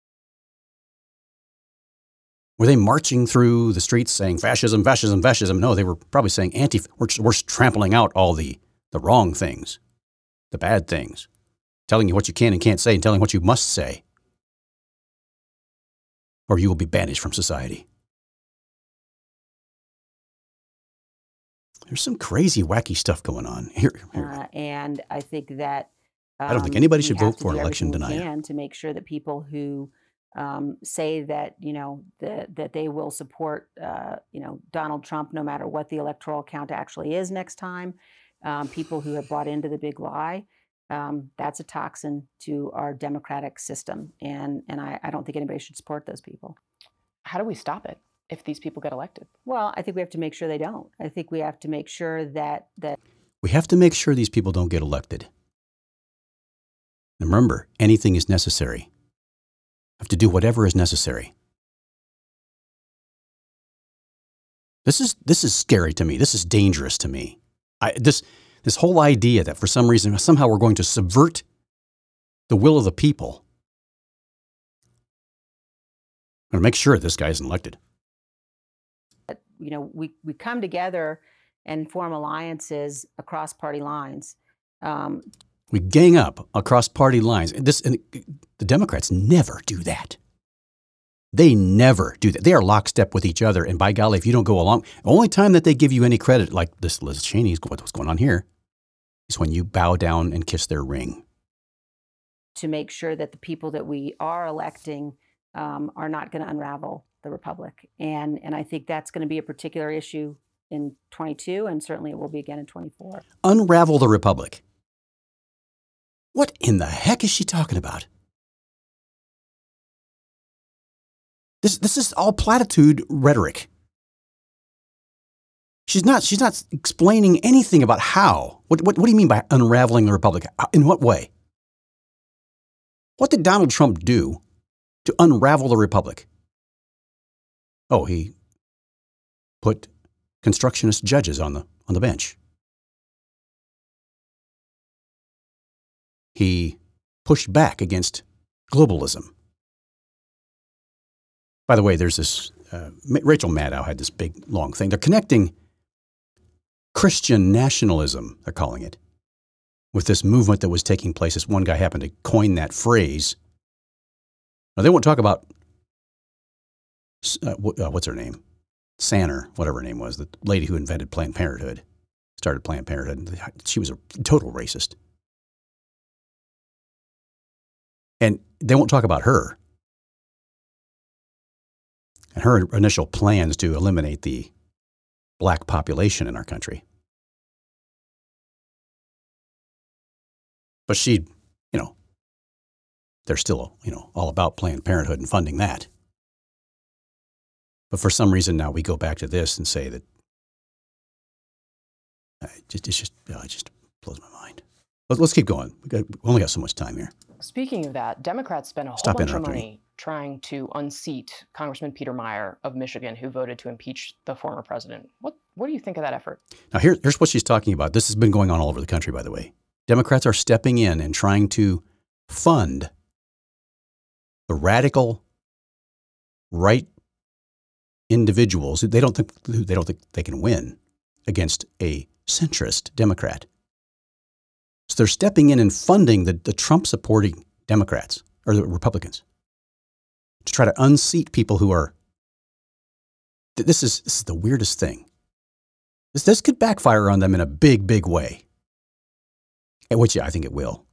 Were they marching through the streets saying fascism, fascism, fascism? No, they were probably saying anti, we're, we're trampling out all the, the wrong things, the bad things, telling you what you can and can't say and telling what you must say, or you will be banished from society. There's some crazy, wacky stuff going on here. here. Uh, and I think that um, I don't think anybody should vote for an do election everything we denier. can to make sure that people who um, say that you know that that they will support uh, you know Donald Trump no matter what the electoral count actually is next time, um, people who have bought into the big lie, um, that's a toxin to our democratic system, and and I, I don't think anybody should support those people. How do we stop it if these people get elected? Well, I think we have to make sure they don't. I think we have to make sure that that we have to make sure these people don't get elected. And remember, anything is necessary. Have to do whatever is necessary. This is this is scary to me. This is dangerous to me. I, this this whole idea that for some reason somehow we're going to subvert the will of the people. I'm going to make sure this guy isn't elected. You know, we, we come together and form alliances across party lines. Um, we gang up across party lines. This and the Democrats never do that. They never do that. They are lockstep with each other. And by golly, if you don't go along, the only time that they give you any credit, like this Liz Cheney's, what's going on here, is when you bow down and kiss their ring. To make sure that the people that we are electing um, are not going to unravel the republic. And, and I think that's going to be a particular issue in twenty-two, and certainly it will be again in twenty-four. Unravel the republic. What in the heck is she talking about? This, this is all platitude rhetoric. She's not, she's not explaining anything about how. What, what, what do you mean by unraveling the republic? In what way? What did Donald Trump do to unravel the republic? Oh, he put constructionist judges on the, on the bench. He pushed back against globalism. By the way, there's this, uh, Rachel Maddow had this big, long thing. They're connecting Christian nationalism, they're calling it, with this movement that was taking place. This one guy happened to coin that phrase. Now, they won't talk about, uh, uh, what's her name? Sanner, whatever her name was, the lady who invented Planned Parenthood, started Planned Parenthood. She was a total racist. And they won't talk about her and her initial plans to eliminate the black population in our country. But she, you know, they're still, you know, all about Planned Parenthood and funding that. But for some reason now we go back to this and say that uh, it just, it's just, uh, it just blows my mind. But let's keep going. We got, we only got so much time here. Speaking of that, Democrats spent a whole Stop bunch of interrupting money me. trying to unseat Congressman Peter Meyer of Michigan, who voted to impeach the former president. What what do you think of that effort? Now, here, here's what she's talking about. This has been going on all over the country, by the way. Democrats are stepping in and trying to fund the radical right individuals who they don't think who they don't think they can win against a centrist Democrat. So they're stepping in and funding the, the Trump-supporting Democrats or the Republicans to try to unseat people who are. This is this is the weirdest thing. This this could backfire on them in a big, big way. Which yeah, I think it will.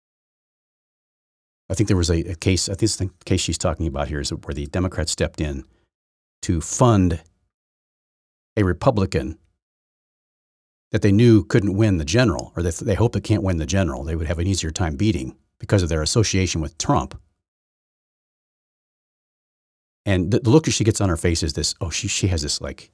I think there was a, a case. I think the case she's talking about here is where the Democrats stepped in to fund a Republican that they knew couldn't win the general, or that they hope they can't win the general. They would have an easier time beating because of their association with Trump. And the, the look she gets on her face is this, oh, she she has this like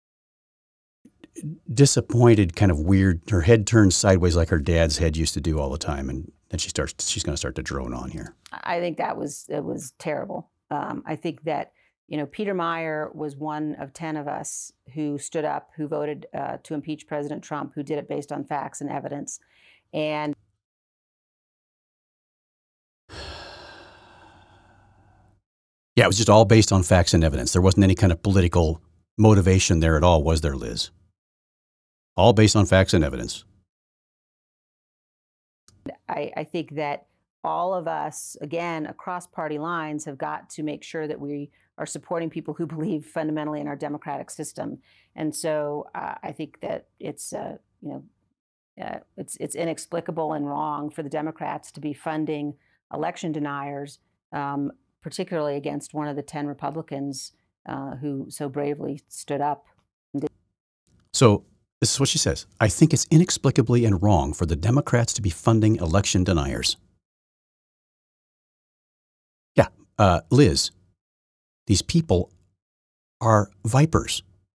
disappointed kind of weird, her head turns sideways like her dad's head used to do all the time. And then she starts, she's going to start to drone on here. I think that was, it was terrible. Um, I think that, you know, Peter Meyer was one of ten of us who stood up, who voted uh, to impeach President Trump, who did it based on facts and evidence. And yeah, it was just all based on facts and evidence. There wasn't any kind of political motivation there at all, was there, Liz? All based on facts and evidence. I, I think that all of us, again, across party lines, have got to make sure that we are supporting people who believe fundamentally in our democratic system. And so uh, I think that it's, uh, you know, uh, it's it's inexplicable and wrong for the Democrats to be funding election deniers, um, particularly against one of the ten Republicans uh, who so bravely stood up. So this is what she says. I think it's inexplicably and wrong for the Democrats to be funding election deniers. Yeah, uh, Liz, these people are vipers.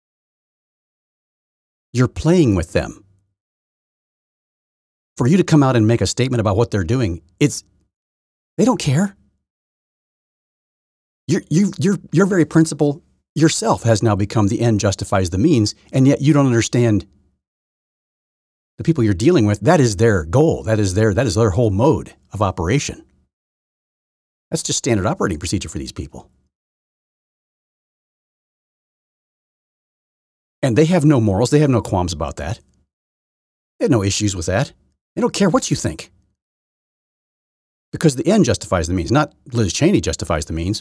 You're playing with them. For you to come out and make a statement about what they're doing, it's, they don't care. Your, you, your, your very principle yourself has now become the end justifies the means, and yet you don't understand the people you're dealing with. That is their goal. That is their, that is their whole mode of operation. That's just standard operating procedure for these people. And they have no morals. They have no qualms about that. They have no issues with that. They don't care what you think. Because the end justifies the means, not Liz Cheney justifies the means.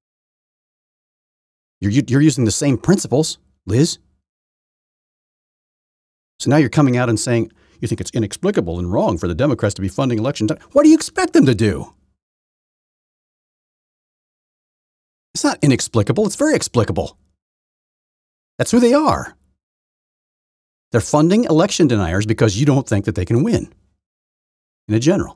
You're, you're using the same principles, Liz. So now you're coming out and saying you think it's inexplicable and wrong for the Democrats to be funding election time. What do you expect them to do? It's not inexplicable. It's very explicable. That's who they are. They're funding election deniers because you don't think that they can win in a general.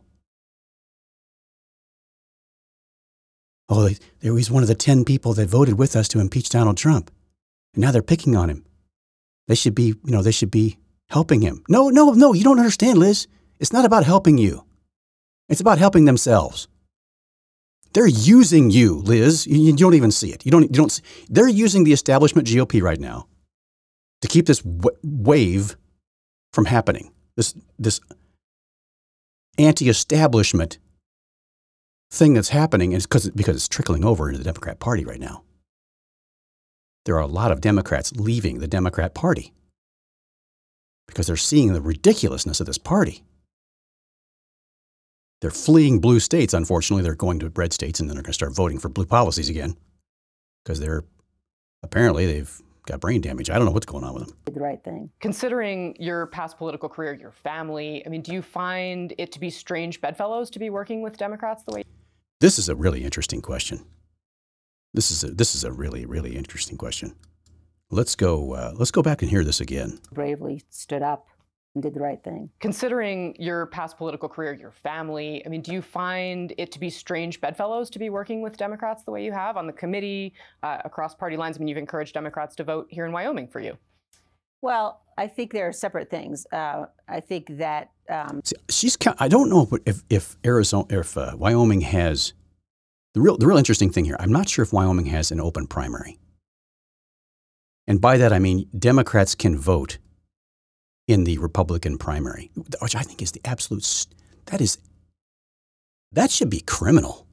Oh, they, they was one of the ten people that voted with us to impeach Donald Trump. And now they're picking on him. They should be, you know, they should be helping him. No, no, no, you don't understand, Liz. It's not about helping you. It's about helping themselves. They're using you, Liz. You, you don't even see it. You don't, you don't see, they're using the establishment G O P right now to keep this w- wave from happening. This, this anti-establishment thing that's happening is because because it's trickling over into the Democrat Party right now. There are a lot of Democrats leaving the Democrat Party because they're seeing the ridiculousness of this party. They're fleeing blue states. Unfortunately, they're going to red states, and then they're going to start voting for blue policies again because they're apparently they've got brain damage. I don't know what's going on with them. Did the right thing. Considering your past political career, your family, I mean, do you find it to be strange bedfellows to be working with Democrats the way? This is a really interesting question. This is a, this is a really, really interesting question. Let's go, uh, let's go back and hear this again. Bravely stood up and did the right thing. Considering your past political career, your family, I mean, do you find it to be strange bedfellows to be working with Democrats the way you have on the committee, uh, across party lines? I mean, you've encouraged Democrats to vote here in Wyoming for you. Well, I think there are separate things. Uh, I think that um, See, she's. I don't know if if Arizona, if uh, Wyoming has the real the real interesting thing here. I'm not sure if Wyoming has an open primary, and by that I mean Democrats can vote in the Republican primary, which I think is the absolute. That is. That should be criminal.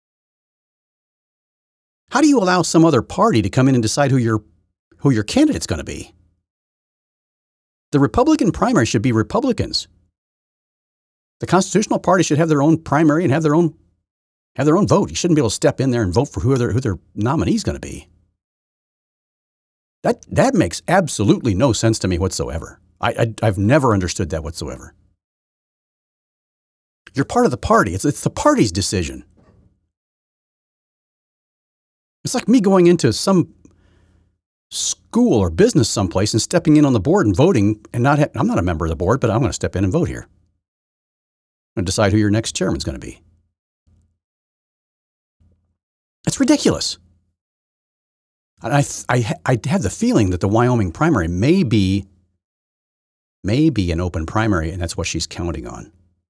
How do you allow some other party to come in and decide who your who your candidate's going to be? The Republican primary should be Republicans. The Constitutional Party should have their own primary and have their own have their own vote. You shouldn't be able to step in there and vote for who their who their nominee is going to be. That that makes absolutely no sense to me whatsoever. I, I I've never understood that whatsoever. You're part of the party. It's it's the party's decision. It's like me going into some school or business someplace and stepping in on the board and voting and not, ha- I'm not a member of the board, but I'm going to step in and vote here. I'm going to decide who your next chairman's going to be. It's ridiculous. And I, I, I have the feeling that the Wyoming primary may be, may be an open primary, and that's what she's counting on,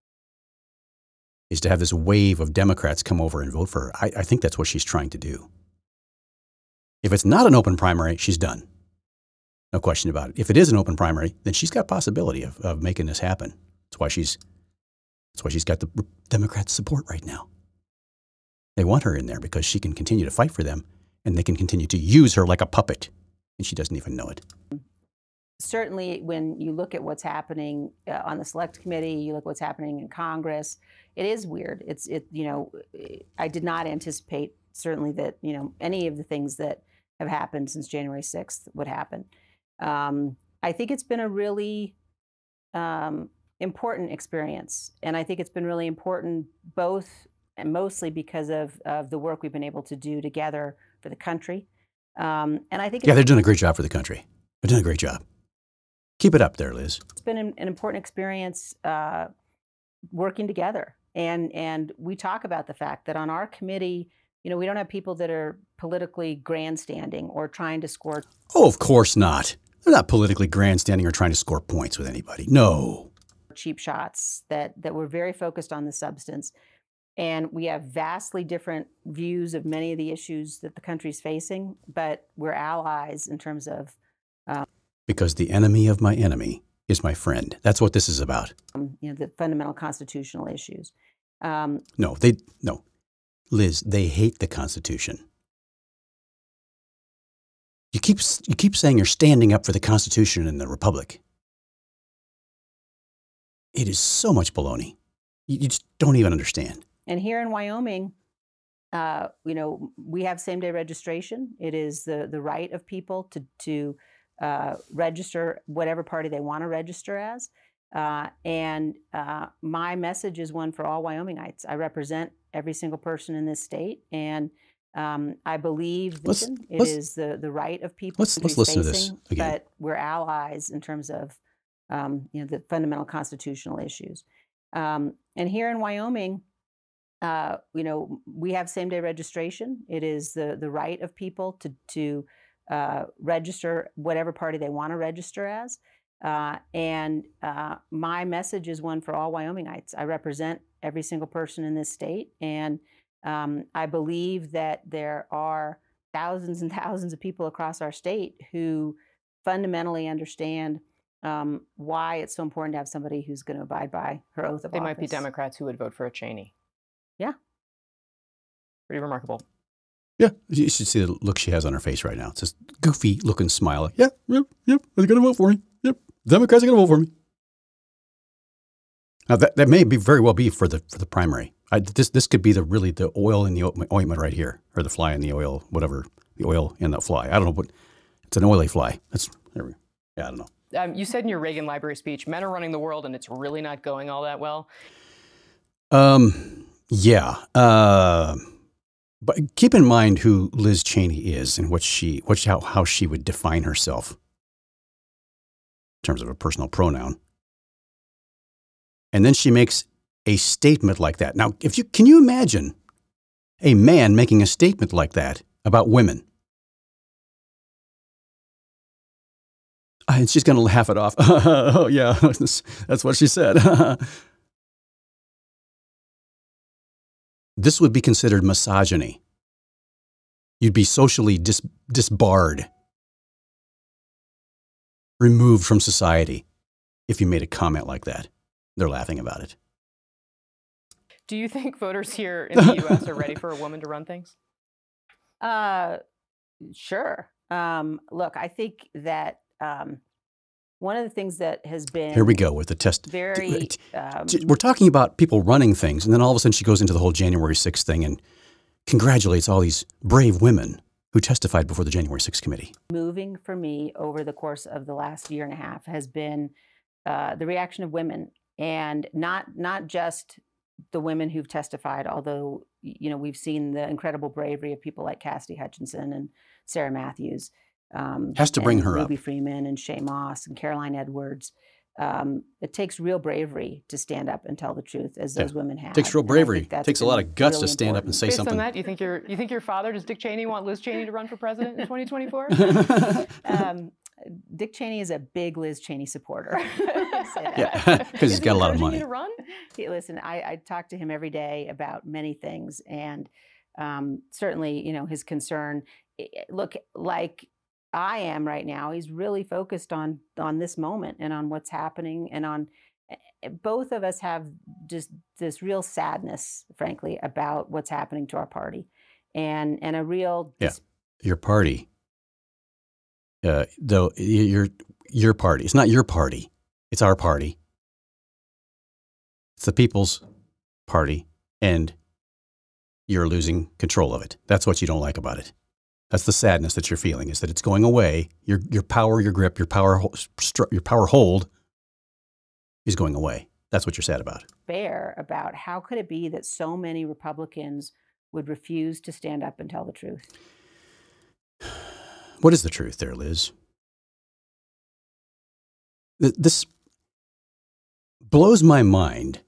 is to have this wave of Democrats come over and vote for her. I, I think that's what she's trying to do. If it's not an open primary, she's done. No question about it. If it is an open primary, then she's got possibility of, of making this happen. That's why she's that's why she's got the Democrats' support right now. They want her in there because she can continue to fight for them, and they can continue to use her like a puppet, and she doesn't even know it. Certainly, when you look at what's happening uh, on the Select Committee, you look at what's happening in Congress, it is weird. It's it you know, I did not anticipate certainly that you know any of the things that have happened since January sixth would happen. Um, I think it's been a really um, important experience, and I think it's been really important both and mostly because of, of the work we've been able to do together for the country. Um, and I think yeah, they're doing a great job for the country. They're doing a great job. Keep it up there, Liz. It's been an, an important experience uh, working together, and and we talk about the fact that on our committee, you know, we don't have people that are politically grandstanding or trying to score. Oh, of course not. They're not politically grandstanding or trying to score points with anybody. No. Cheap shots, that, that we're very focused on the substance. And we have vastly different views of many of the issues that the country's facing, but we're allies in terms of. Um, because the enemy of my enemy is my friend. That's what this is about. Um, you know, the fundamental constitutional issues. Um, no, they, no. Liz, they hate the Constitution. You keep, you keep saying you're standing up for the Constitution and the Republic. It is so much baloney. You, you just don't even understand. And here in Wyoming, uh, you know, we have same-day registration. It is the, the right of people to, to uh, register whatever party they want to register as. Uh, and uh, my message is one for all Wyomingites. I represent every single person in this state, and Um, I believe Let's- listen, it let's- is the, the right of people let's- to let's be listen to this facing, again. but we're allies in terms of um, you know the fundamental constitutional issues. Um, and here in Wyoming, uh, you know, we have same day registration. It is the the right of people to to uh, register whatever party they want to register as. Uh, and uh, my message is one for all Wyomingites. I represent every single person in this state, and um, I believe that there are thousands and thousands of people across our state who fundamentally understand um, why it's so important to have somebody who's going to abide by her oath of They office. might be Democrats who would vote for a Cheney. Yeah. Pretty remarkable. Yeah, you should see the look she has on her face right now. It's this goofy looking smile. Like, yeah, yep, yep, they're going to vote for me. Yep, Democrats are going to vote for me. Now that, that may be very well be for the for the primary. I, this this could be the really the oil in the ointment right here, or the fly in the oil, whatever the oil in the fly. I don't know what it's an oily fly. That's there we go. Yeah, I don't know. Um, you said in your Reagan Library speech, men are running the world, and it's really not going all that well. Um. Yeah. Uh, but keep in mind who Liz Cheney is and what she, what how how she would define herself in terms of a personal pronoun. And then she makes a statement like that. Now, if you can you imagine a man making a statement like that about women? And she's going to laugh it off. Oh, yeah, that's what she said. This would be considered misogyny. You'd be socially dis- disbarred, removed from society if you made a comment like that. They're laughing about it. Do you think voters here in the U S are ready for a woman to run things? Uh, sure. Um, look, I think that um, one of the things that has been Here we go with the test. very um, We're talking about people running things, and then all of a sudden she goes into the whole January sixth thing and congratulates all these brave women who testified before the January sixth committee. moving for me over the course of the last year and a half has been uh, the reaction of women, and not not just the women who've testified, although you know we've seen the incredible bravery of people like Cassidy Hutchinson and Sarah Matthews. Um, Has to bring and her up. Ruby Freeman and Shay Moss and Caroline Edwards. Um, it takes real bravery to stand up and tell the truth, as those Yeah. women have. Takes real And I bravery. think that's Takes a lot been of guts to really stand up and important. say Based something. on that, you think your you think your father, does Dick Cheney want Liz Cheney to run for president in twenty twenty-four? Um, Dick Cheney is a big Liz Cheney supporter. Say that. Yeah, because he's Is got a he lot of encouraging money. you to run? Hey, listen, I, I talk to him every day about many things, and um, certainly, you know, his concern. i- i- Look, like I am right now, he's really focused on on this moment and on what's happening, and on eh, eh, both of us have just this real sadness, frankly, about what's happening to our party, and and a real Yeah. dis- Your party, uh, though, y- your your party. It's not your party. It's our party. It's the people's party, and you're losing control of it. That's what you don't like about it. That's the sadness that you're feeling, is that it's going away. Your your power, your grip, your power, ho- str- your power hold is going away. That's what you're sad about. despair about how could it be that so many Republicans would refuse to stand up and tell the truth. What is the truth there, Liz? Th- This blows my mind,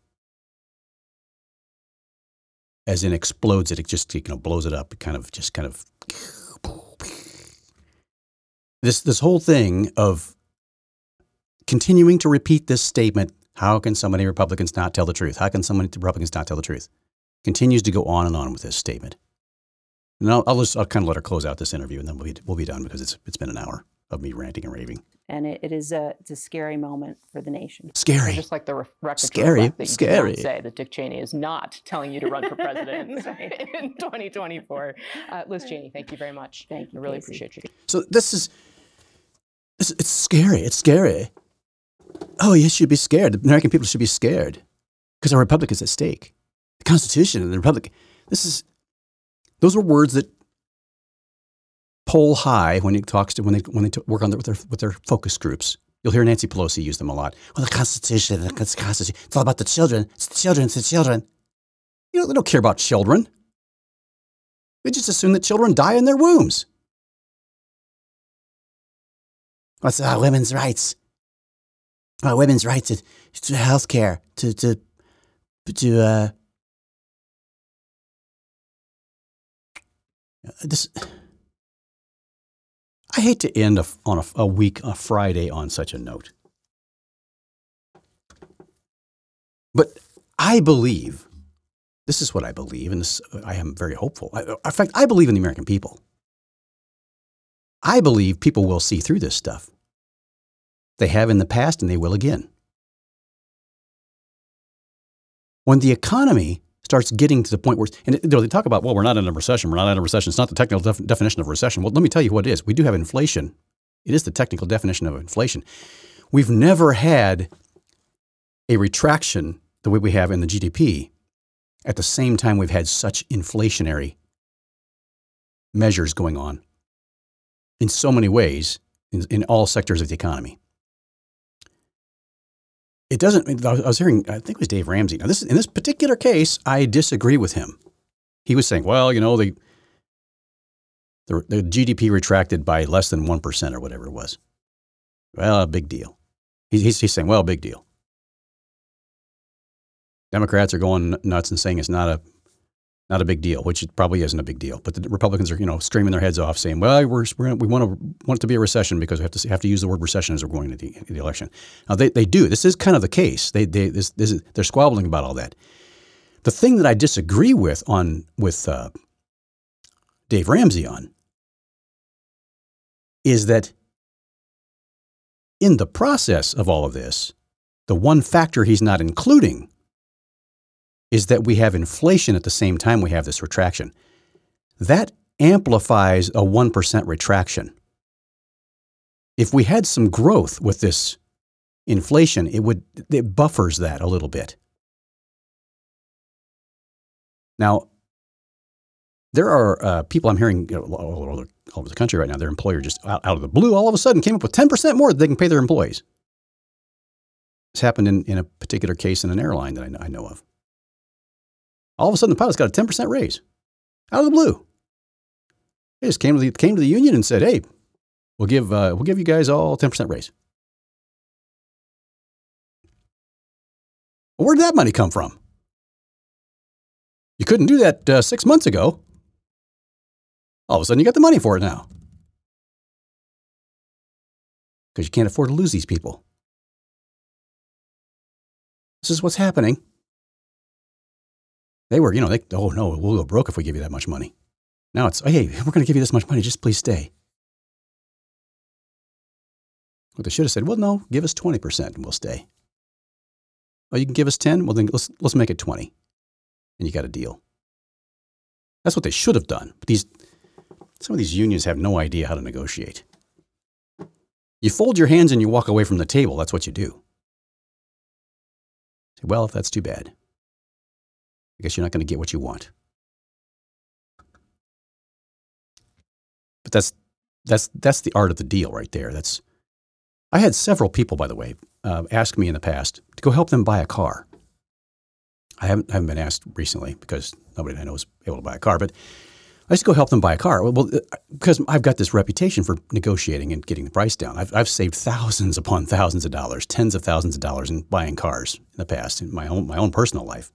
as in explodes it. It just, you know, blows it up. It kind of just kind of this this whole thing of continuing to repeat this statement. How can so many Republicans not tell the truth? How can so many Republicans not tell the truth? Continues to go on and on with this statement. And I'll, I'll just I'll kind of let her close out this interview, and then we'll be we'll be done, because it's it's been an hour of me ranting and raving. And it, it is a it's a scary moment for the nation. So Scary. just like the re- record to Scary, reflect that you scary. did not say that Dick Cheney is not telling you to run for president in twenty twenty-four. Uh, Liz Cheney, thank you very much. Thank you, I really Casey. appreciate you. So this is, this, it's scary. It's scary. Oh, you should be scared. The American people should be scared because our republic is at stake. The Constitution and the republic. This is, those were words that poll high when he talks to when they when they t- work on their, with their with their focus groups. You'll hear Nancy Pelosi use them a lot. Well, the Constitution, the Constitution. It's all about the children. It's the children. It's the children. You know, they don't care about children. We just assume that children die in their wombs. What's uh, women's rights? Uh, women's rights to, to health care, to, to, to, uh, this. I hate to end a, on a, a week, a Friday on such a note. But I believe, this is what I believe, and this, I am very hopeful. I, in fact, I believe in the American people. I believe people will see through this stuff. They have in the past and they will again. When the economy starts getting to the point where, and you know, they talk about, well, we're not in a recession, we're not in a recession. It's not the technical def- definition of recession. Well, let me tell you what it is. We do have inflation. It is the technical definition of inflation. We've never had a retraction the way we have in the G D P at the same time we've had such inflationary measures going on in so many ways in, in all sectors of the economy. It doesn't, I was hearing, I think it was Dave Ramsey. Now, this in this particular case, I disagree with him. He was saying, well, you know, the, the, the G D P retracted by less than one percent or whatever it was. Well, a big deal. He, he's, he's saying, well, big deal. Democrats are going nuts and saying it's not a not a big deal, which it probably isn't a big deal. But the Republicans are, you know, screaming their heads off, saying, "Well, we're, we're we want to want it to be a recession because we have to have to use the word recession as we're going to the, the election." Now they they do. This is kind of the case. They they this, this is, they're squabbling about all that. The thing that I disagree with on with uh, Dave Ramsey on is that in the process of all of this, the one factor he's not including is that we have inflation at the same time we have this retraction. That amplifies a one percent retraction. If we had some growth with this inflation, it would it buffers that a little bit. Now, there are uh, people I'm hearing, you know, all, over, all over the country right now, their employer just out, out of the blue all of a sudden came up with ten percent more that they can pay their employees. This happened in, in a particular case in an airline that I know, I know of. All of a sudden, the pilot's got a ten percent raise out of the blue. They just came to the came to the union and said, "Hey, we'll give uh, we'll give you guys all ten percent raise." Well, where did that money come from? You couldn't do that uh, six months ago. All of a sudden, you got the money for it now because you can't afford to lose these people. This is what's happening. They were, you know, they, oh no, we'll go broke if we give you that much money. Now it's, hey, we're going to give you this much money, just please stay. What they should have said, well, no, give us twenty percent and we'll stay. Oh, you can give us ten? Well, then let's, let's make it twenty. And you got a deal. That's what they should have done. But these, some of these unions have no idea how to negotiate. You fold your hands and you walk away from the table. That's what you do. Say, well, if that's too bad, I guess you're not going to get what you want. But that's that's that's the art of the deal right there. That's I had several people, by the way, uh, ask me in the past to go help them buy a car. I haven't I haven't been asked recently because nobody I know is able to buy a car, but I used to go help them buy a car. Well, well because I've got this reputation for negotiating and getting the price down. I've I've saved thousands upon thousands of dollars, tens of thousands of dollars in buying cars in the past in my own my own personal life.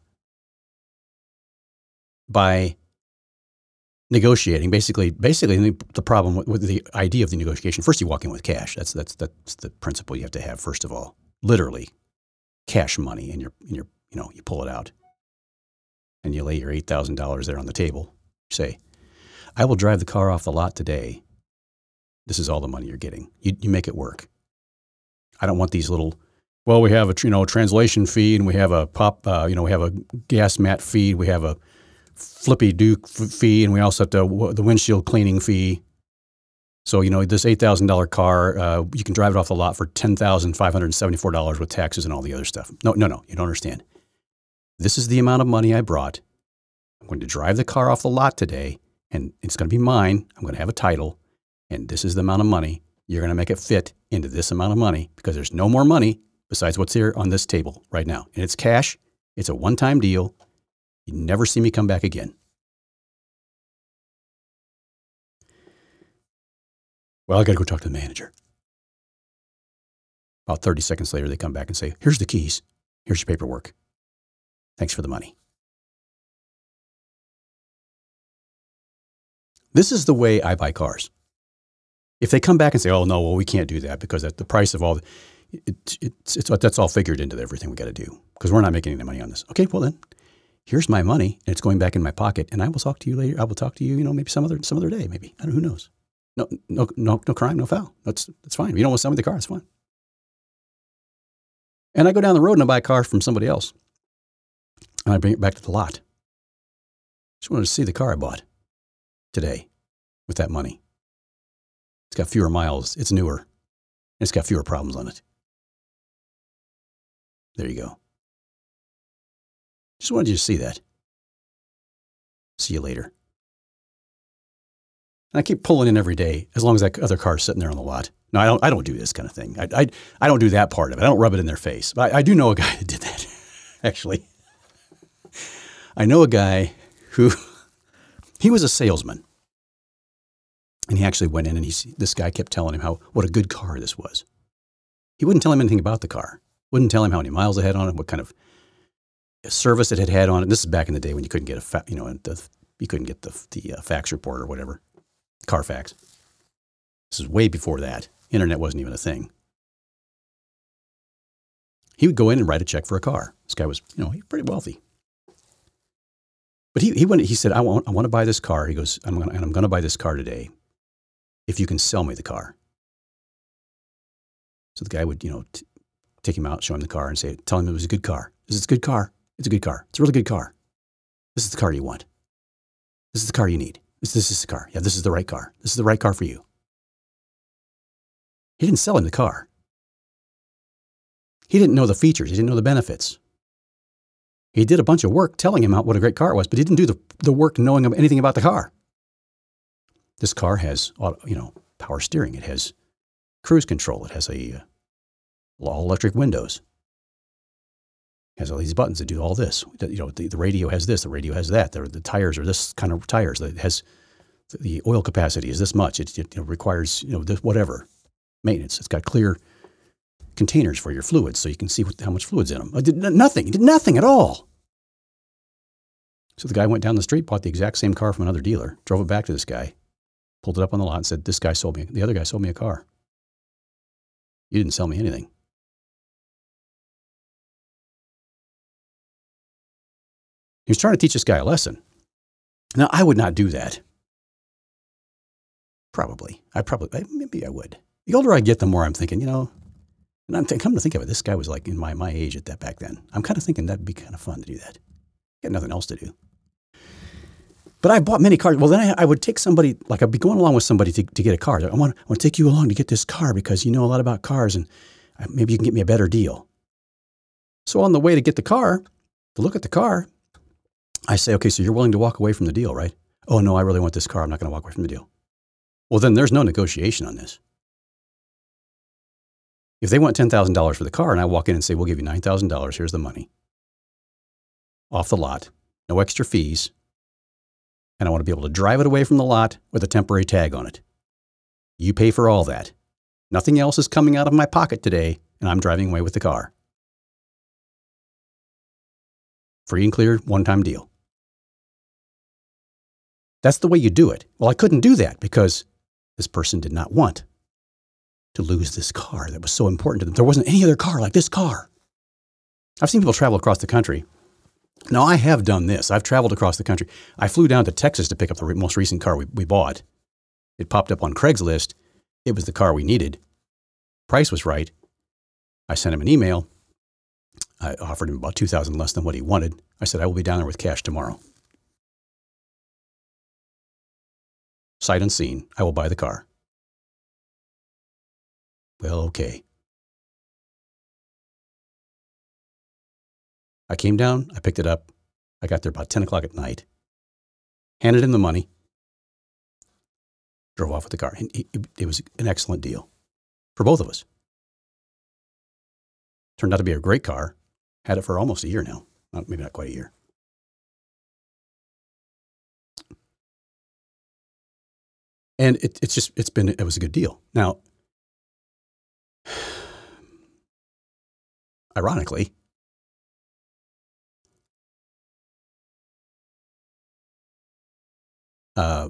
By negotiating, basically, basically the problem with, with the idea of the negotiation. First, you walk in with cash. That's that's that's the principle you have to have. First of all, literally, cash money, and you're in your you know you pull it out, and you lay your eight thousand dollars there on the table. You say, "I will drive the car off the lot today. This is all the money you're getting. You you make it work. I don't want these little." Well, we have a you know translation fee, and we have a pop. Uh, you know, we have a gas mat fee. We have a flippy Duke fee, and we also have to, the windshield cleaning fee. So, you know, this eight thousand dollars car, uh, you can drive it off the lot for ten thousand five hundred seventy-four dollars with taxes and all the other stuff. No, no, no, you don't understand. This is the amount of money I brought. I'm going to drive the car off the lot today, and it's going to be mine. I'm going to have a title, and this is the amount of money. You're going to make it fit into this amount of money because there's no more money besides what's here on this table right now. And it's cash. It's a one-time deal. You never see me come back again. Well, I got to go talk to the manager. About thirty seconds later, they come back and say, here's the keys. Here's your paperwork. Thanks for the money. This is the way I buy cars. If they come back and say, oh, no, well, we can't do that because at the price of all, it, it, it's, it's, that's all figured into everything we got to do because we're not making any money on this. Okay, well then, here's my money and it's going back in my pocket and I will talk to you later. I will talk to you, you know, maybe some other some other day, maybe. I don't know, who knows? No, no, no, no crime, no foul. That's that's fine. If you don't want to sell me the car, it's fine. And I go down the road and I buy a car from somebody else. And I bring it back to the lot. Just wanted to see the car I bought today with that money. It's got fewer miles. It's newer. And it's got fewer problems on it. There you go. Just wanted you to see that. See you later. And I keep pulling in every day as long as that other car's sitting there on the lot. No, I don't I don't do this kind of thing. I, I, I don't do that part of it. I don't rub it in their face. But I, I do know a guy that did that, actually. I know a guy who, he was a salesman. And he actually went in and he, this guy kept telling him how what a good car this was. He wouldn't tell him anything about the car. Wouldn't tell him how many miles it had on it, what kind of service it had had on it. This is back in the day when you couldn't get a, fa- you know, the, you couldn't get the, the uh, fax report or whatever, Carfax. This is way before that. Internet wasn't even a thing. He would go in and write a check for a car. This guy was, you know, pretty wealthy. But he he went. He said, "I want I want to buy this car." He goes, "I'm gonna and I'm gonna buy this car today, if you can sell me the car." So the guy would, you know, t- take him out, show him the car, and say, tell him it was a good car. This is a good car. It's a good car. It's a really good car. This is the car you want. This is the car you need. This, this is the car. Yeah, this is the right car. This is the right car for you. He didn't sell him the car. He didn't know the features. He didn't know the benefits. He did a bunch of work telling him what a great car it was, but he didn't do the, the work knowing anything about the car. This car has, you know, power steering. It has cruise control. It has a uh, all electric windows. It has all these buttons that do all this. You know, the, the radio has this. The radio has that. The, the tires are this kind of tires. It has the oil capacity is this much. It, it, it requires, you know, this, whatever maintenance. It's got clear containers for your fluids, so you can see what, how much fluid's in them. I did nothing. He did nothing at all. So the guy went down the street, bought the exact same car from another dealer, drove it back to this guy, pulled it up on the lot, and said, "This guy sold me. The other guy sold me a car. You didn't sell me anything." He was trying to teach this guy a lesson. Now, I would not do that. Probably. I probably, maybe I would. The older I get, the more I'm thinking, you know, and I'm th- come to think of it, this guy was like in my, my age at that back then. I'm kind of thinking that'd be kind of fun to do that. Got nothing else to do. But I bought many cars. Well, then I, I would take somebody, like I'd be going along with somebody to, to get a car. I want, I want to take you along to get this car because you know a lot about cars and maybe you can get me a better deal. So on the way to get the car, to look at the car, I say, okay, so you're willing to walk away from the deal, right? Oh, no, I really want this car. I'm not going to walk away from the deal. Well, then there's no negotiation on this. If they want ten thousand dollars for the car and I walk in and say, we'll give you nine thousand dollars, here's the money. Off the lot, no extra fees. And I want to be able to drive it away from the lot with a temporary tag on it. You pay for all that. Nothing else is coming out of my pocket today, and I'm driving away with the car. Free and clear, one-time deal. That's the way you do it. Well, I couldn't do that because this person did not want to lose this car that was so important to them. There wasn't any other car like this car. I've seen people travel across the country. Now, I have done this. I've traveled across the country. I flew down to Texas to pick up the re- most recent car we, we bought. It popped up on Craigslist. It was the car we needed. Price was right. I sent him an email. I offered him about two thousand dollars less than what he wanted. I said, I will be down there with cash tomorrow. Sight unseen, I will buy the car. Well, okay. I came down, I picked it up. I got there about ten o'clock at night, handed him the money, drove off with the car. And it, it was an excellent deal for both of us. Turned out to be a great car. Had it for almost a year now. Not, maybe not quite a year. And it, it's just, it's been, it was a good deal. Now, ironically, uh,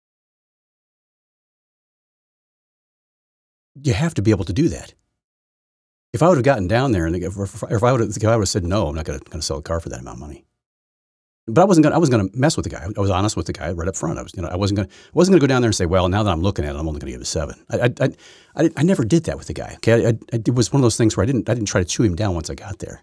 you have to be able to do that. If I would have gotten down there and if, if I would have, if I would have said, no, I'm not going to sell a car for that amount of money. But I wasn't going. I was going to mess with the guy. I was honest with the guy right up front. I was, you know, I wasn't going. wasn't going to go down there and say, "Well, now that I'm looking at it, I'm only going to give it a seven." I, I, I, I, I never did that with the guy. Okay, I, I, it was one of those things where I didn't, I didn't try to chew him down once I got there.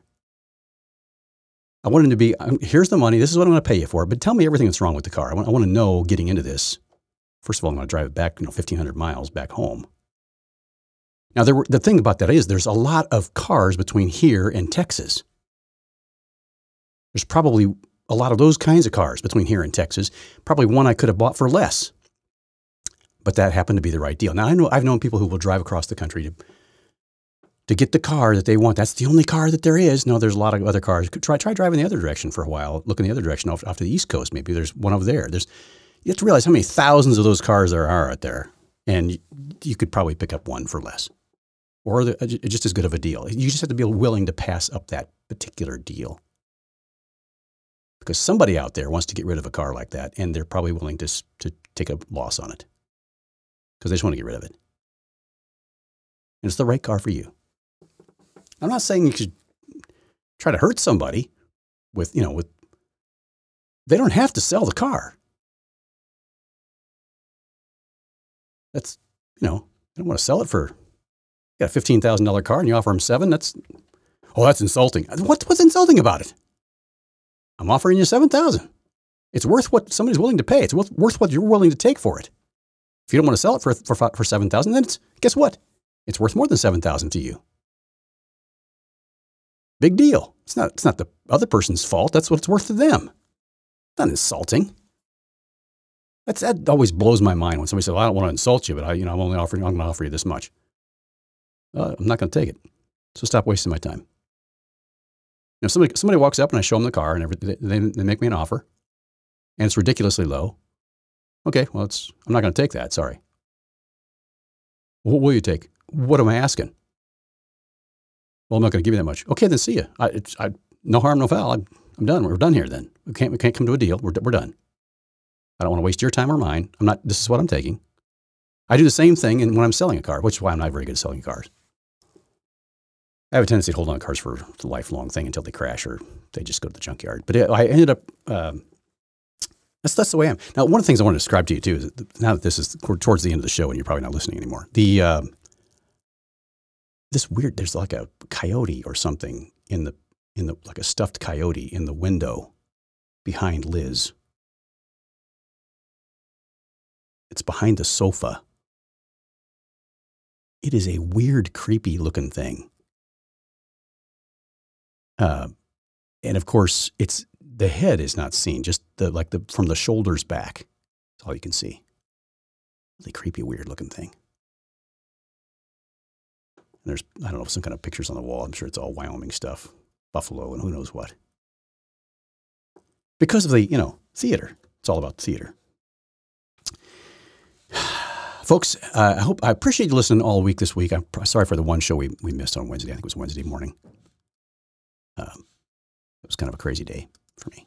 I wanted him to be, here's the money. This is what I'm going to pay you for. But tell me everything that's wrong with the car. I want, I want to know getting into this. First of all, I'm going to drive it back, you know, fifteen hundred miles back home. Now, there were, the thing about that is, there's a lot of cars between here and Texas. There's probably a lot of those kinds of cars between here and Texas, probably one I could have bought for less. But that happened to be the right deal. Now, I know, I've known people who will drive across the country to, to get the car that they want. That's the only car that there is. No, there's a lot of other cars. Try, try driving the other direction for a while. Look in the other direction off, off to the East Coast. Maybe there's one over there. There's, you have to realize how many thousands of those cars there are out there. And you, you could probably pick up one for less. Or the, just as good of a deal. You just have to be willing to pass up that particular deal. Because somebody out there wants to get rid of a car like that, and they're probably willing to, to take a loss on it. Because they just want to get rid of it. And it's the right car for you. I'm not saying you should try to hurt somebody with, you know, with, they don't have to sell the car. That's, you know, they don't want to sell it for, you got a fifteen thousand dollars car and you offer them seven. That's, oh, that's insulting. What, what's insulting about it? I'm offering you seven thousand dollars. It's worth what somebody's willing to pay. It's worth, worth what you're willing to take for it. If you don't want to sell it for, for, for seven thousand dollars, then it's, guess what? It's worth more than seven thousand dollars to you. Big deal. It's not, it's not the other person's fault. That's what it's worth to them. It's not insulting. That's, that always blows my mind when somebody says, well, I don't want to insult you, but I, you know, I'm only offering, I'm going to offer you this much. Uh, I'm not going to take it. So stop wasting my time. If somebody, somebody walks up and I show them the car and everything, they, they make me an offer and it's ridiculously low. Okay, well, it's, I'm not going to take that. Sorry. What will you take? What am I asking? Well, I'm not going to give you that much. Okay, then see you. I, it's, I, no harm, no foul. I'm, I'm done. We're done here then. We can't, we can't come to a deal. We're, we're done. I don't want to waste your time or mine. I'm not, this is what I'm taking. I do the same thing and when I'm selling a car, which is why I'm not very good at selling cars. I have a tendency to hold on to cars for a lifelong thing until they crash or they just go to the junkyard. But I ended up, um, that's, that's the way I am. Now, one of the things I want to describe to you too, is that now that this is towards the end of the show and you're probably not listening anymore, the, um, this weird, there's like a coyote or something in the, in the, like a stuffed coyote in the window behind Liz. It's behind the sofa. It is a weird, creepy looking thing. Uh, and of course, it's the head is not seen, just the like the from the shoulders back. That's all you can see. Really creepy, weird looking thing. And there's I don't know some kind of pictures on the wall. I'm sure it's all Wyoming stuff, buffalo, and who knows what. Because of the you know theater, it's all about theater. Folks, uh, I hope I appreciate you listening all week this week. I'm sorry for the one show we we missed on Wednesday. I think it was Wednesday morning. Um, it was kind of a crazy day for me.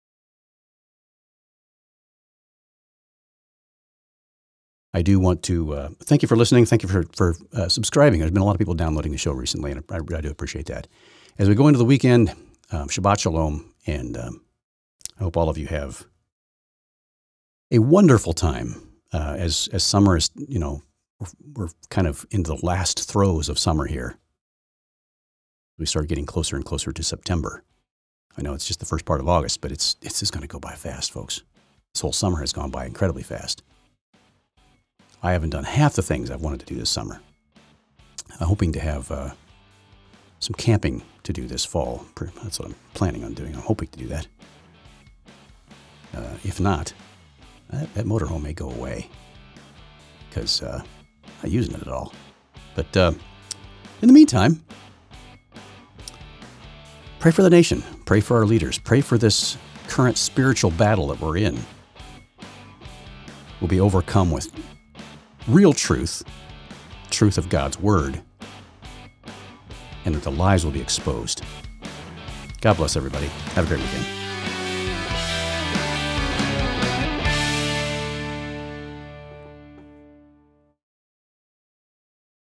I do want to uh, thank you for listening. Thank you for, for uh, subscribing. There's been a lot of people downloading the show recently, and I, I do appreciate that. As we go into the weekend, um, Shabbat Shalom, and um, I hope all of you have a wonderful time uh, as as summer is, you know, we're, we're kind of in the last throes of summer here. We start getting closer and closer to September. I know it's just the first part of August, but it's it's just going to go by fast, folks. This whole summer has gone by incredibly fast. I haven't done half the things I've wanted to do this summer. I'm hoping to have uh, some camping to do this fall. That's what I'm planning on doing. I'm hoping to do that. Uh, if not, that, that motorhome may go away because uh, I'm not using it at all. But uh, in the meantime, pray for the nation. Pray for our leaders. Pray for this current spiritual battle that we're in. We'll be overcome with real truth, truth of God's word, and that the lies will be exposed. God bless everybody. Have a great weekend.